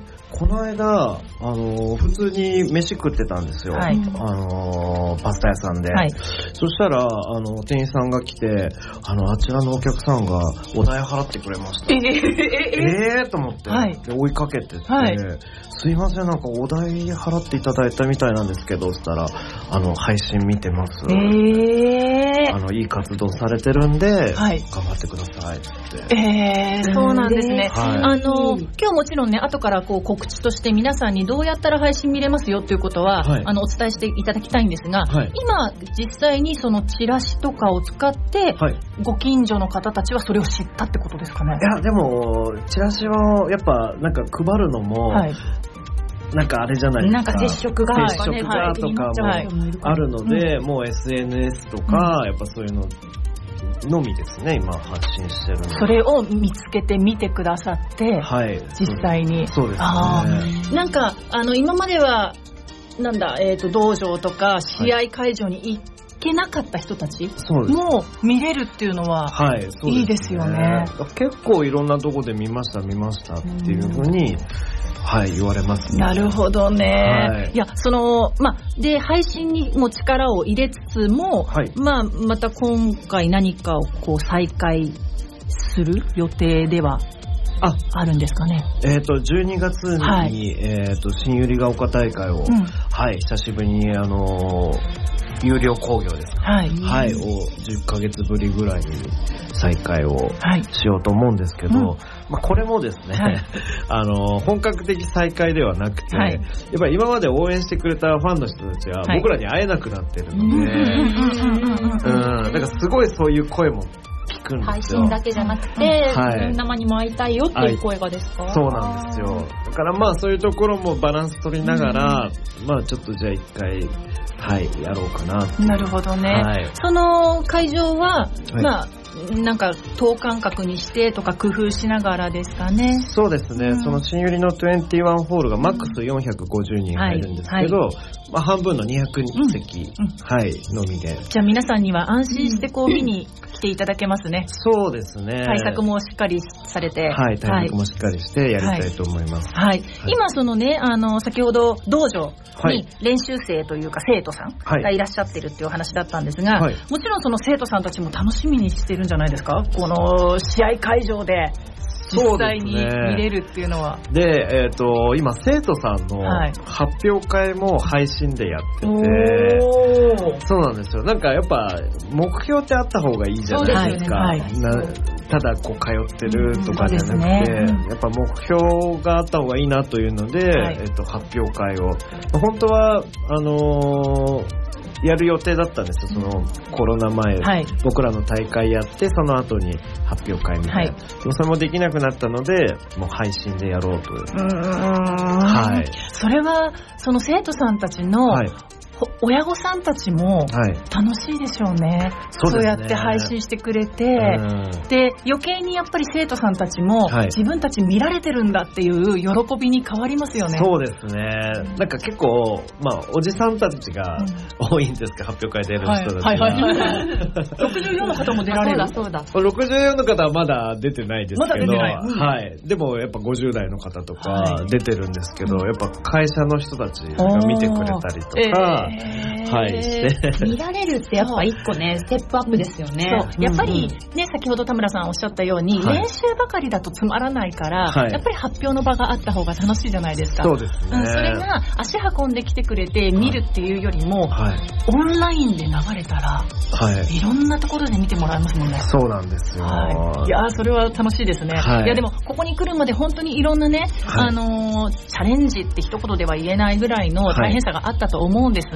この間あの普通に飯食ってたんですよ、はい、あのパスタ屋さんで、はい、そしたらあの店員さんが来て、あのあちらのお客さんがお代払ってくれました。えー、えー、と思って、はい、で追いかけてって、はい、すいません、なんかお代払っていただいたみたいなんですけど、そしたらあの配信見てます、えー、あのいい活動されてるんで、はい、頑張ってくださいって。 えー、そうなんですね、はい、あの今日もちろんね、後からこう告知として皆さんにどうやったら配信見れますよっていうことは、はい、あのお伝えしていただきたいんですが、はい、今実際にそのチラシとかを使って、はい、ご近所の方たちはそれを知ったってことですかね？ いやでもチラシはやっぱなんか配るのも、はい、なんかあれじゃないですか、 なんか接触が接触がとかもあるので、もう エスエヌエス とか、やっぱそういうののみですね、今発信してるの。 それを見つけてみてくださって、はい、実際に。 そうですね。 あ、なんかあの今まではなんだ、えーと、道場とか試合会場に行けなかった人たちも見れるっていうのは、はい、そうですね、いいですよね。 結構いろんなとこで見ました見ましたっていう風に、はい、言われますね。 なるほどね、はい、いやそのまあで配信にも力を入れつつも、はい、まあまた今回何かをこう再開する予定ではああるんですかね。 えっとじゅうにがつに、はい、えっと新百合ヶ丘大会を、うん、はい久しぶりにあのー有料興行ですか、はい、はい、をじゅっかげつぶりぐらいに再開をしようと思うんですけど、はい、うん、まあ、これもですね、はい、あの本格的再開ではなくて、はい、やっぱり今まで応援してくれたファンの人たちは僕らに会えなくなってるので、うん、だからすごいそういう声も聞くんですよ。 配信だけじゃなくて、はい、生にも会いたいよっていう声がですか？ そうなんですよ。だからまあそういうところもバランス取りながら、うん、まあちょっとじゃあ一回はい、やろうかな。 なるほどね。はい、その会場は、はい、まあなんか等間隔にしてとか工夫しながらですかね。 そうですね、うん、その新百合のにじゅういちホールがマックスよんひゃくごじゅうにん入るんですけど、はいはい、まあ、半分のにひゃくせき、うんうん、はい、のみで。 じゃあ皆さんには安心してこう見に来ていただけますね。 そうですね、 対策もしっかりされて、 はい、対策もしっかりしてやりたいと思います。 はい、はいはい、今そのね、あの先ほど道場に練習生というか生徒さんがいらっしゃってるっていう話だったんですが、はい、もちろんその生徒さんたちも楽しみにしてるんじゃないですか、この試合会場で実際に見れるっていうのは。 で、えーと、今生徒さんの発表会も配信でやってて、はい、そうなんですよ。なんかやっぱ目標ってあった方がいいじゃないですか、はいはい、なただこう通ってるとかじゃなくて、うんね、やっぱ目標があった方がいいなというので、はい、えーと、発表会を本当はあのーやる予定だったんですよ、そのコロナ前、はい、僕らの大会やってその後に発表会みたいな、はい、でもそれもできなくなったのでもう配信でやろうと。うーん、 はい、それはその生徒さんたちの、はい、親御さんたちも楽しいでしょうね、はい、そうですね、そうやって配信してくれて、で余計にやっぱり生徒さんたちも、はい、自分たち見られてるんだっていう喜びに変わりますよね。 そうですね、なんか結構、まあ、おじさんたちが多いんですか、発表会出る人たちが、はいはいはいはい、 ろくじゅうよんの方も出られる。そうだそうだ、 ろくじゅうよんの方はまだ出てないですけど、まだ出てない、うん、はい、でもやっぱごじゅう代の方とか出てるんですけど、はい、やっぱ会社の人たちが見てくれたりとか、はい、して見られるってやっぱ一個ねステップアップですよね。そうやっぱりね、先ほど田村さんおっしゃったように、はい、練習ばかりだとつまらないから、はい、やっぱり発表の場があった方が楽しいじゃないですか。 そうですね、 うん、それが足運んできてくれて見るっていうよりも、はい、オンラインで流れたら、はい、いろんなところで見てもらえますもんね。 そうなんですよ、 はい、いやそれは楽しいですね、はい、いやでもここに来るまで本当にいろんなね、はい、あのー、チャレンジって一言では言えないぐらいの大変さがあったと思うんですが、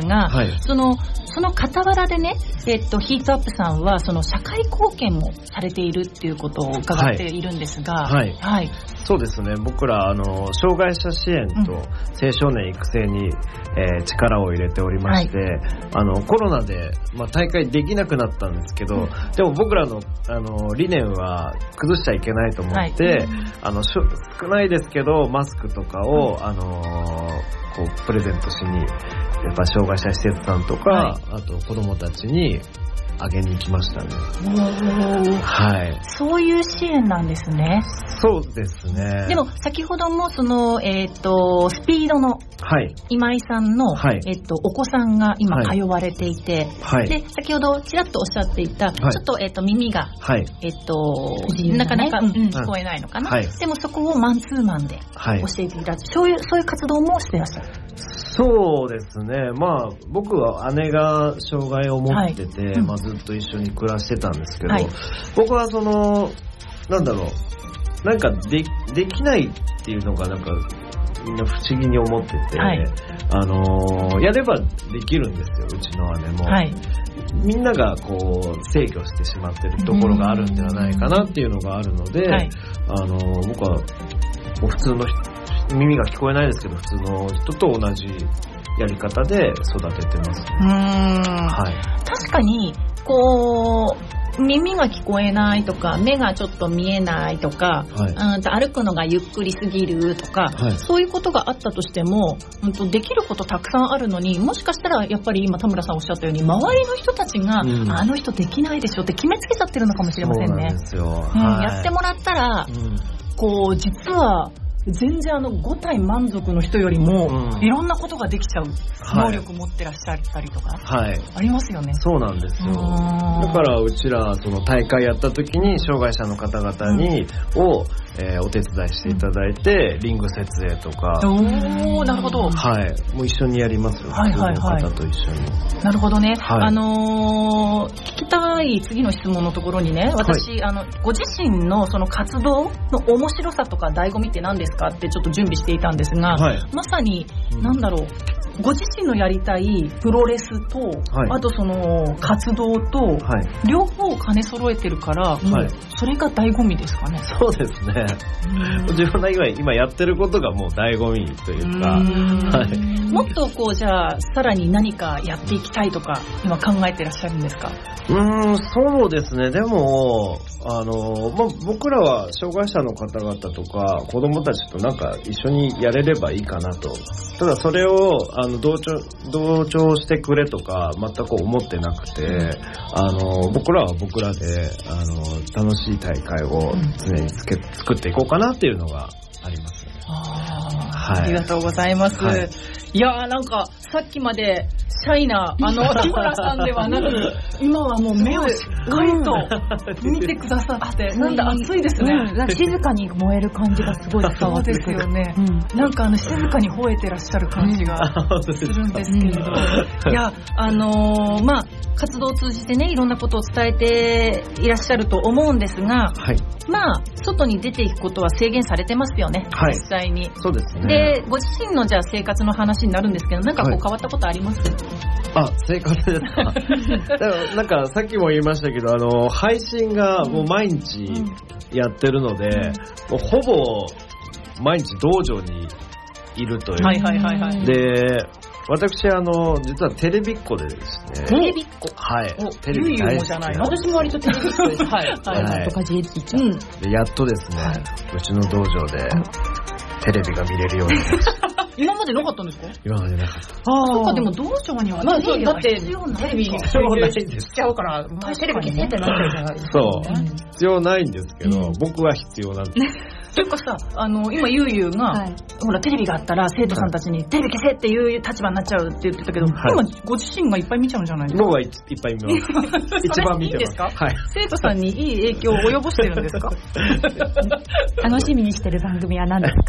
が、はい、そのその傍らでね、えっと、ヒートアップさんはその社会貢献もされているっていうことを伺っているんですが、 はいはいはい、そうですね。僕らあの障害者支援と青少年育成に、えー、力を入れておりまして、はい、あのコロナで、まあ、大会できなくなったんですけど、うん、でも僕らの、あの理念は崩しちゃいけないと思って、はい、あの少ないですけどマスクとかを、うん、あのこうプレゼントしにやっぱ障害者施設さんとか、はい、あと子どもたちにあげに行きましたね。はい。 そういう支援なんですね。 そうですね。 でも先ほどもそのえっ、ー、とスピードの今井さんの、はい、えっ、ー、とお子さんが今通われていて、はい、で先ほどちらっとおっしゃっていた、はい、ちょっとえっ、ー、と耳が、はい、えっ、ー、と、ね、なかなか、うん、聞こえないのかな、はい。でもそこをマンツーマンで教えていただく、はい、そういうそういう活動もしてらっしゃる。 そうですね。まあ僕は姉が障害を持ってて、はい、まあ、ずっと一緒に暮らしてたんですけど、はい、僕はそのなんだろう、なんか で, できないっていうのがなんかみんな不思議に思ってて、はい、あのやればできるんですよ、うちの姉も、はい、みんながこう制御してしまってるところがあるんではないかなっていうのがあるので、はい、あの僕は普通の人、耳が聞こえないですけど普通の人と同じやり方で育ててます、ね。うーん、 はい、確かにこう耳が聞こえないとか目がちょっと見えないとか、はい、うんと歩くのがゆっくりすぎるとか、はい、そういうことがあったとしても、うんとできることたくさんあるのに、もしかしたらやっぱり今田村さんおっしゃったように周りの人たちが、うん、あの人できないでしょって決めつけちゃってるのかもしれませんね。そうなんですよ、うん、はい、やってもらったら、うん、こう実は全然あのご体満足の人よりも、うん、いろんなことができちゃう能力持ってらっしゃったりとか、はい、ありますよね。 そうなんですよ。だからうちらその大会やった時に障害者の方々に、うん、を、えー、お手伝いしていただいて、うん、リング設営とか、 おー、なるほど、 はい、もう一緒にやりますよ、はいはいはい、普通の方と一緒に。 なるほどね、はい、あのー、聞きたい次の質問のところにね、私、はい、あのご自身のその活動の面白さとか醍醐味って何ですかってちょっと準備していたんですが、はい、まさに何だろう、うん、ご自身のやりたいプロレスと、はい、あとその活動と、はい、両方を兼ね揃えてるから、もうそれが醍醐味ですかね。 そうですね、自分の今、今やってることがもう醍醐味というか、はい、 もっとこうじゃあさらに何かやっていきたいとか今考えてらっしゃるんですか？ うーん、そうですね。でもあの、まあ、僕らは障害者の方々とか子供たちとなんか一緒にやれればいいかなと。ただそれをあの同調同調してくれとか全く思ってなくて、あの僕らは僕らであの楽しい大会を常につけ作っていこうかなっていうのがあります。 あ、はい、ありがとうございます。はい、いやー、なんかさっきまでシャイなあの日村さんではなく今はもう目をしっかりと見てくださって、なんだ熱いですね、うん、なんか静かに燃える感じがすごい伝わってくる。そうですよね、うん、なんかあの静かに吠えてらっしゃる感じがするんですけれど、うん、いや、あのー、まあ活動を通じてね、いろんなことを伝えていらっしゃると思うんですが、はい、まあ外に出ていくことは制限されてますよね、はい、実際に。 そうですね。 で、ご自身のじゃあ生活の話になるんですけど、なんかこう変わったことあります？ はい、あ、生活ですか。だからなんかさっきも言いましたけど、あの配信がもう毎日やってるので、うん、もうほぼ毎日道場にいるという。はいはいはいはい。で、私あの実はテレビっ子でですね。 テレビっ子。 はい。 テレビ大好きじゃない。私も割とテレビっ子です。はい。はい。とか ジェイティー ちゃん、うん。 でやっとですね、はい、うちの道場でテレビが見れるようになりました。 今までなかったんですか？ 今までなかった。 ああ。そっか、でも道場にはテレビが必要ない。テレビ必要ないんです。 しちゃうから、テレビ消せってなっちゃうじゃないですか。 そう。必要ないんですけど、僕は必要なんです。 というかさ、あの今ゆうゆうが、はい、ほらテレビがあったら生徒さんたちに、はい、テレビ消せっていう立場になっちゃうって言ってたけど、はい、今ご自身がいっぱい見ちゃうんじゃないですか？ 僕はいっぱい見ます。一番見てます。いいですか？ はい。生徒さんにいい影響を及ぼしてるんですか？ 楽しみにしてる番組は何ですか？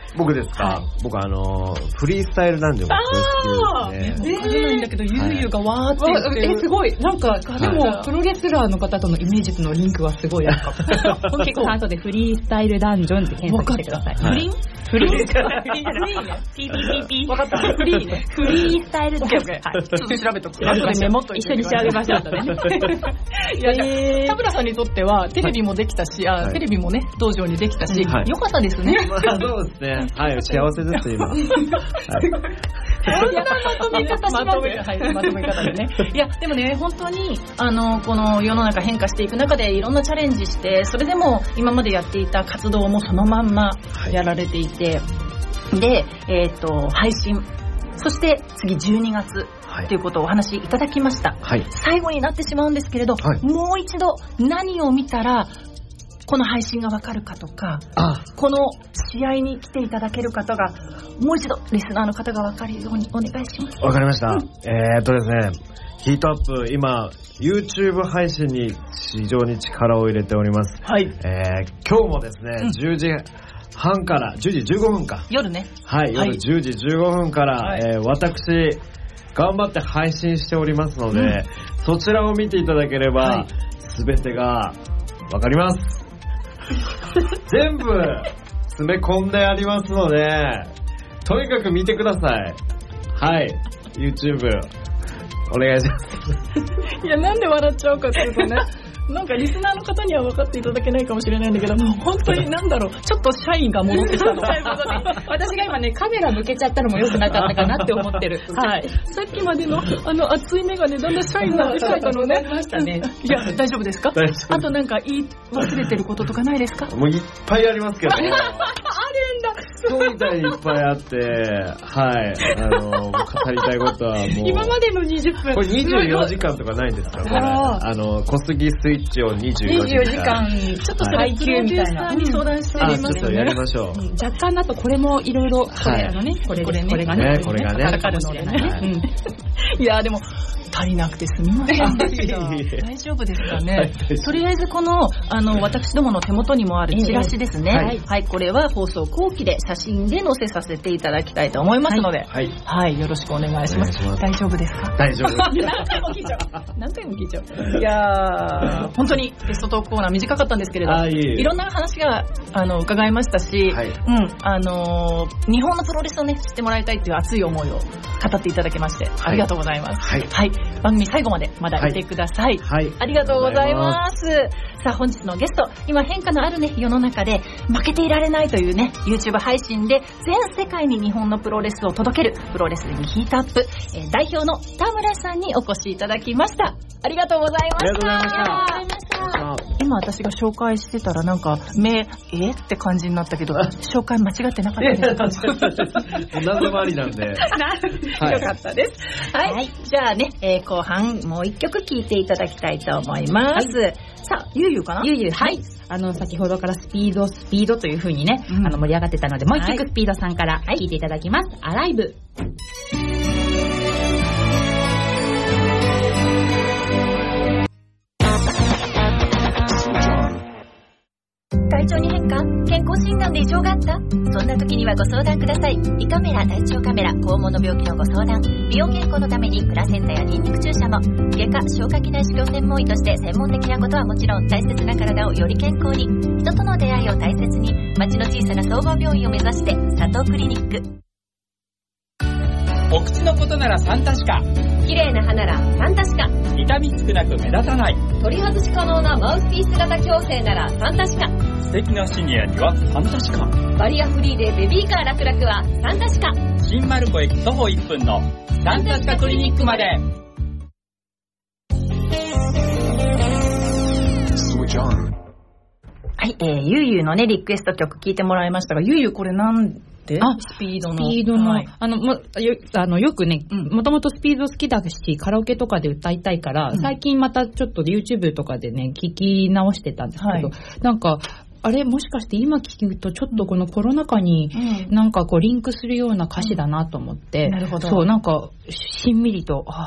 僕ですか、はい、僕あのフリースタイルダンジョンが好きですね。 わかんないんだけど、ゆうゆうがわーって言ってる、はい、えすごいなんか、はい、でもプロレスラーの方とのイメージとのリンクはすごいあるかも。結構後でフリースタイルダンジョンって検索してください。 フリーフリーフリーね。ピーピーピーピー。わかった。フリーね。 フリースタイルダンジョン。 はい。ちょっと調べとく。後でメモっと一緒に仕上げましょうとね。いやじゃあ田村さんにとってはテレビもできたし、あテレビもね道場にできたし、よかったですね。 そうですね。はい、幸せです今。 そんなまとめ方します。まとめ、はい、まとめ方でね。いやでもね本当にあのこの世の中変化していく中でいろんなチャレンジして、それでも今までやっていた活動もそのまんまやられていて、はい、でえっと配信、そして次じゅうにがつ。はい、ということをお話しいただきました、はい、最後になってしまうんですけれど、はい、もう一度何を見たらこの配信がわかるかとか、この試合に来ていただける方がもう一度リスナーの方がわかるようにお願いします。 わかりました、うん、えーっとですねヒートアップ今 YouTube 配信に非常に力を入れております、はいえー、今日もですね、うん、じゅうじはんからじゅうじじゅうごふんか夜ねはい夜じゅうじじゅうごふんから、はいえー、私頑張って配信しておりますので、うん、そちらを見ていただければ、すべ、はい、てがわかります全部詰め込んでありますので、とにかく見てください。はい YouTube お願いしますいやなんで笑っちゃうかっていうとねなんかリスナーの方には分かっていただけないかもしれないんだけど、もう本当になんだろう、ちょっと社員が戻ってきたの私が今ねカメラ向けちゃったのも良くなかったかなって思ってるはいさっきまでのあの熱い目がねだんだん社員が出ちゃったのねましたね。いや大丈夫ですか？大丈夫。あとなんか言い忘れてることとかないですか？ もういっぱいありますけどあるんだそうみたいにいっぱいあってはいあの語りたいことはもう今までのにじゅっぷんこれにじゅうよじかんとかないんですか？あの小杉スイッチをにじゅうよじかんちょっと配給みたいなに相談してみますね。 ちょっとやりましょう。 若干だとこれもいろいろこれあのねこれこれねこれがねこれがねかかるのでね。いやでも足りなくてすみません大丈夫ですかね。とりあえずこのあの私どもの手元にもあるチラシですね。はい、はい、これは放送後期で写真で載せさせていただきたいと思いますので、はい、はい、よろしくお願いします。大丈夫ですか？ 大丈夫。 何回も聞いちゃう。何回も聞いちゃう。いやー本当にベストトークコーナー短かったんですけれど、い, い, いろんな話があの伺いましたし、はい、うんあのー、日本のプロレスをね知ってもらいたいという熱い思いを語っていただきまして、はい、ありがとうございます。はい。はい、番組最後までまだいてください。はい。ありがとうございます。さあ本日のゲスト、今変化のあるね世の中で負けていられないというね YouTube 配信で全世界に日本のプロレスを届けるプロレスリングヒートアップ、えー、代表の田村さんにお越しいただきました。ありがとうございました。 ありがとうございました。 今私が紹介してたらなんか目えって感じになったけど紹介間違ってなかったですか？ 何でもありなんでよかったです。はい、はい、じゃあね、えー、後半もう一曲聴いていただきたいと思います、はい、さあゆうゆうかなゆうゆうはい、あの先ほどからスピードスピードという風にね、うん、あの盛り上がってたのでもう一曲スピードさんから聴いていただきます、はい、アライブ。 体調に変化？健康診断で異常があった？そんな時にはご相談ください。胃カメラ、大腸カメラ、肛門の病気のご相談、美容健康のためにプラセンタやニンニク注射も、外科、消化器内視鏡専門医として専門的なことはもちろん、大切な体をより健康に、人との出会いを大切に、町の小さな総合病院を目指して、佐藤クリニック。 お口のことならサンタシカ、 綺麗な歯ならサンタシカ、 痛み少なく目立たない、 取り外し可能なマウスピース型矯正ならサンタシカ、 素敵なシニアにはサンタシカ、 バリアフリーでベビーカー楽々はサンタシカ、 新丸子駅徒歩いっぷんのサンタシカクリニックまで。 はい、えー、ゆうゆうのねリクエスト曲聴いてもらいましたが、ゆうゆうこれなんであスピードのスピードの、はい、あのもよあのよくね、もともとスピード好きだしカラオケとかで歌いたいから、うん、最近またちょっと YouTube とかでね聞き直してたんですけど、はい、なんかあれもしかして今聞くとちょっとこのコロナ禍になんかこうリンクするような歌詞だなと思って、うん、なるほど、そうなんかしんみりとあ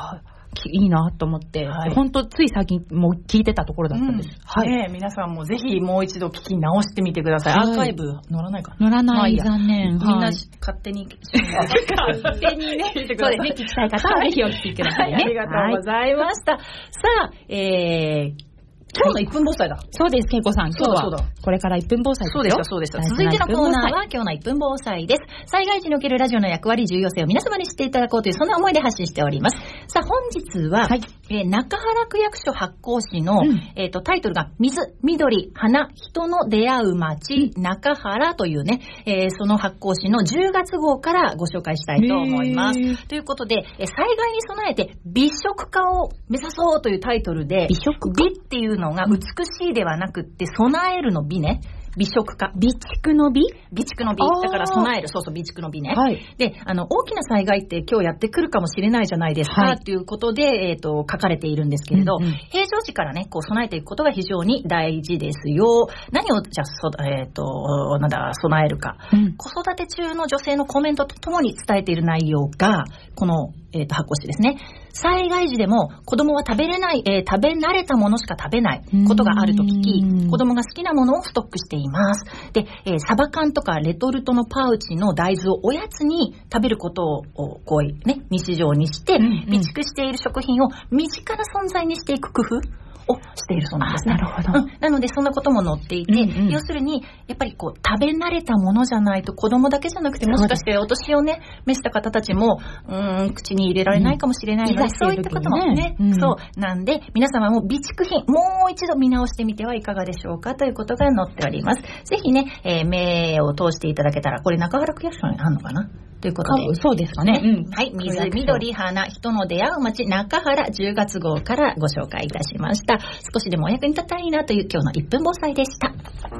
いいなと思って、はい、本当つい最近も聞いてたところだったんです。うん、 はい。ね、皆さんもぜひもう一度聞き直してみてください。はい、アーカイブ載らないかな。載らない、残念。 みんな勝手に勝手にね、 聞いてください。そうですね、聞きたい方はぜひお聞きくださいね。はい、 ありがとうございました。はい、さあ、えー。今日のいっぷん防災だ。 そうです、けいこさん。今日はこれからいっぷん防災ですよ。 そうでした、そうでした。続いてのコーナーは今日のいっぷん防災です。災害時におけるラジオの役割、重要性を皆様に知っていただこうというそんな思いで発信しております。さあ、本日は、はい、えー、中原区役所発行誌の、うん、えっと、タイトルが水、緑、花、人の出会う街、うん、中原というね、えー、その発行誌のじゅうがつ号からご紹介したいと思います。ということで、えー、災害に備えて美食家を目指そうというタイトルで、 美食美っていうのが美しいではなくって備えるの美ね。美食家。 備蓄の美備蓄の美。だから備える。そうそう、備蓄の美ね。はい。で、あの、大きな災害って今日やってくるかもしれないじゃないですか、はい、ということで、えっと、書かれているんですけれど、うんうん、平常時からね、こう備えていくことが非常に大事ですよ。何を、じゃあ、そえっと、なんだ、備えるか、うん。子育て中の女性のコメントとともに伝えている内容が、この、えっと、発行誌ですね。災害時でも子供は食べれない、えー、食べ慣れたものしか食べないことがあると聞き、子供が好きなものをストックしています。で、えー、サバ缶とかレトルトのパウチの大豆をおやつに食べることをこうね、日常にして、備蓄している食品を身近な存在にしていく工夫をしているそうなんですね。 なるほど、 うん。なのでそんなことも載っていて、うんうん、要するにやっぱりこう食べ慣れたものじゃないと子供だけじゃなくてもしかしてお年をね召した方たちもうーん口に入れられないかもしれないので、うん、そういったこともね、うん、そうなんで皆様も備蓄品もう一度見直してみてはいかがでしょうかということが載っております。ぜひね、えー、目を通していただけたら、これ中原区役所にあるのかなということで。 そうですかね。 うん、はい。水、緑、花、人の出会う街、中原じゅうがつ号からご紹介いたしました。少しでもお役に立ったらいいなという今日のいっぷん防災でした。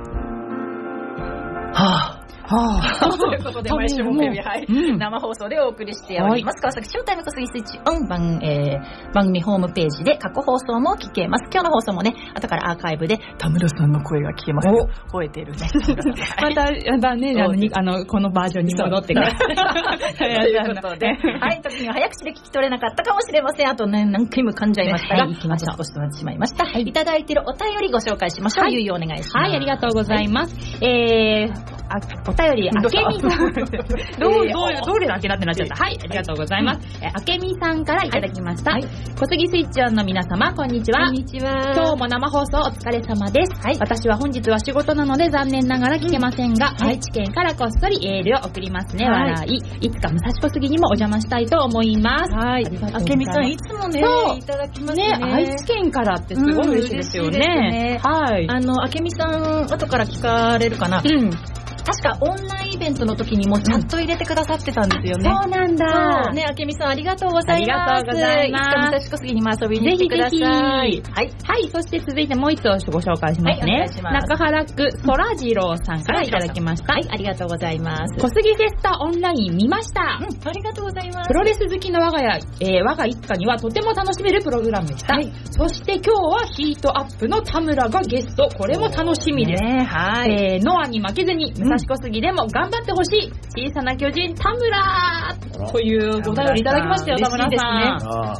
はぁ。はあ、ということで毎週木曜日、はい、うん、生放送でお送りしております。川崎ショータイム小杉スイッチオン番、えー、番組ホームページで過去放送も聞けます。今日の放送もね、後からアーカイブで田村さんの声が聞けますよ。吠えてるね。 また、またね、あの、あのこのバージョンに戻ってくる。 ということで、はい、時には早口で聞き取れなかったかもしれません。あとね、何回も噛んじゃいましたが、はい、あと少しとなってしまいました。はい、いただいているお便りご紹介しましょう。はい、ゆうゆうお願いします。 はい、ありがとうございます。はい、えー、あお便り、あけみさん。どう、どう、どれだけだってなっちゃった。はい、ありがとうございます。え、あけみさんからいただきました。はい、小杉スイッチオンの皆様、こんにちは。 こんにちは。 今日も生放送お疲れ様です。はい、私は本日は仕事なので残念ながら聞けませんが、うん、愛知県からこっそりエールを送りますね。はい、笑い。いつか武蔵小杉にもお邪魔したいと思います。 はい。あけみさん、いつもね、いただきますね。ね、 愛知県からってすごい嬉しいですよね。うん、嬉しいですね。はい。 あの、あけみさん、後から聞かれるかな。うん。確かオンラインイベントの時にもチャット入れてくださってたんですよね。 そうなんだ。 そうね、あけみさんありがとうございます。 ありがとうございます。 いつか武蔵小杉にも遊びに来てください。ぜひぜひ。はい。 はい。そして続いてもう一つご紹介しますね。はい、お願いします。中原区そらじろうさんからいただきました。 はい、ありがとうございます。 小杉フェスタオンライン見ました。 うん、ありがとうございます。 プロレス好きの我が家、えー、我が一家にはとても楽しめるプログラムでした。はい。そして今日はヒートアップの田村がゲスト。これも楽しみです。ね、はい。えー、ノアに負けずに武蔵小杉でも頑張ってほしい、小さな巨人田村というご便りいただきましたよ。田村さん、あ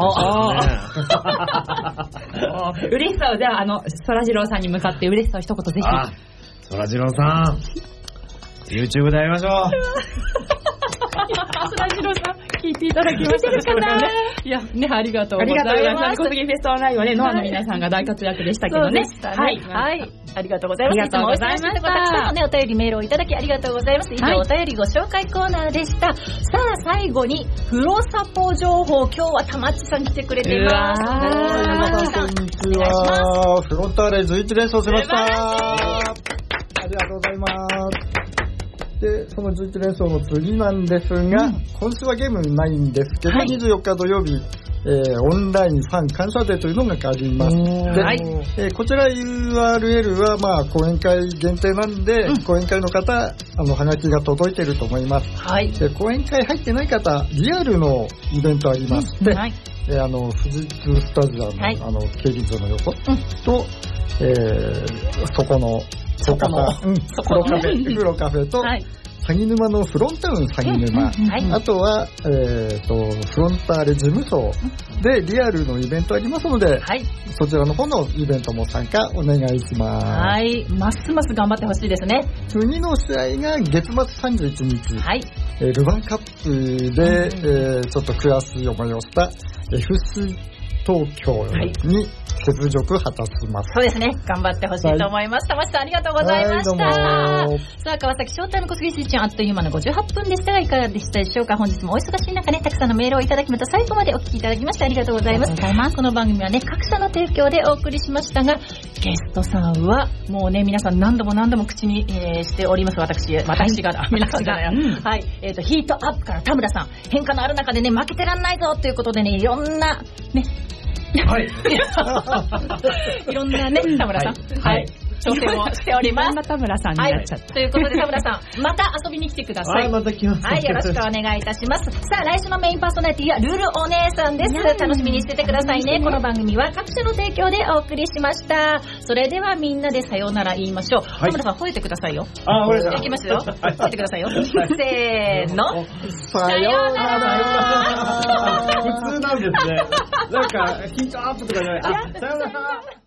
あ嬉しさを、じゃあ、あのそらじろうさんに向かって嬉しさを一言ぜひ。 そらじろうさん YouTube でやりましょう。 そらじろうさん聞いていただきましたでしょうかね。いやね、ありがとうございます。 ありがとうございます。小杉フェスタオンラインはね、ノアの皆さんが大活躍でしたけどね。 はい、はい、ありがとうございます。 ありがとうございました。たくさんのね、お便りメールをいただきありがとうございます。以上、お便りご紹介コーナーでした。さあ、最後に風呂サポ情報、今日はたまっちさん来てくれています。たまっちさん、 こんにちは。フロンターレじゅういち連勝しました。ありがとうございます。で、そのじゅういち連勝の次なんですが、うん、今週はゲームないんですけど、はい、にじゅうよっか土曜日、えー、オンラインファン感謝デーというのがあります。で、はい、えー、こちら ユーアールエル はまあ講演会限定なんで、うん、講演会の方、あの、はがきが届いていると思います。はい。で、講演会入ってない方、リアルのイベントありまして、うん、はい、えー、あの、富士通スタジアム、はい、あの、競輪場の横、うん、と、えー、そこの、 そこの、 うん、そこのカフェ、風呂カフェと、はい、 詐欺沼のフロンタウン詐欺沼、うんはい、あとは、えー、とフロンターレ事務所でリアルのイベントありますので、はい、そちらの方のイベントも参加お願いします。 はい、ますます頑張ってほしいですね。 次の試合が月末さんじゅういちにち、はい、えー、ルヴァンカップで、うんえー、ちょっと悔しい思いをした エフシー 東京に雪辱果たします。 そうですね。頑張ってほしいと思います。玉木さんありがとうございました。はい、さあ川崎ショータイム小杉スイッチあっという間のごじゅうはっぷんでしたがいかがでしたでしょうか。本日もお忙しい中ねたくさんのメールをいただきまた最後までお聞きいただきましてありがとうございます。この番組はね各社の提供でお送りしましたがゲストさんはもうね皆さん何度も何度も口に、えー、しております。私私が、はい、皆さんが、うん、はいえーとヒートアップから田村さん変化のある中でね負けてらんないぞということでねいろんなねはい。いろんなね、田村さん。はい。はい挑戦をしております。 田村さんになっちゃった。 はい、ということで田村さん、また遊びに来てください。 はい、また来ます。 はい、よろしくお願いいたします。さあ、来週のメインパーソナリティはルルお姉さんです。楽しみにしててくださいね。この番組は各社の提供でお送りしました。それではみんなでさようなら言いましょう。はい、田村さん、吠えてくださいよ。 あ、吠えた。 いきますよ。吠えてくださいよ。せーの。 さようなら。 普通なんですね。なんか、ヒートアップとかじゃない。あ、さようなら。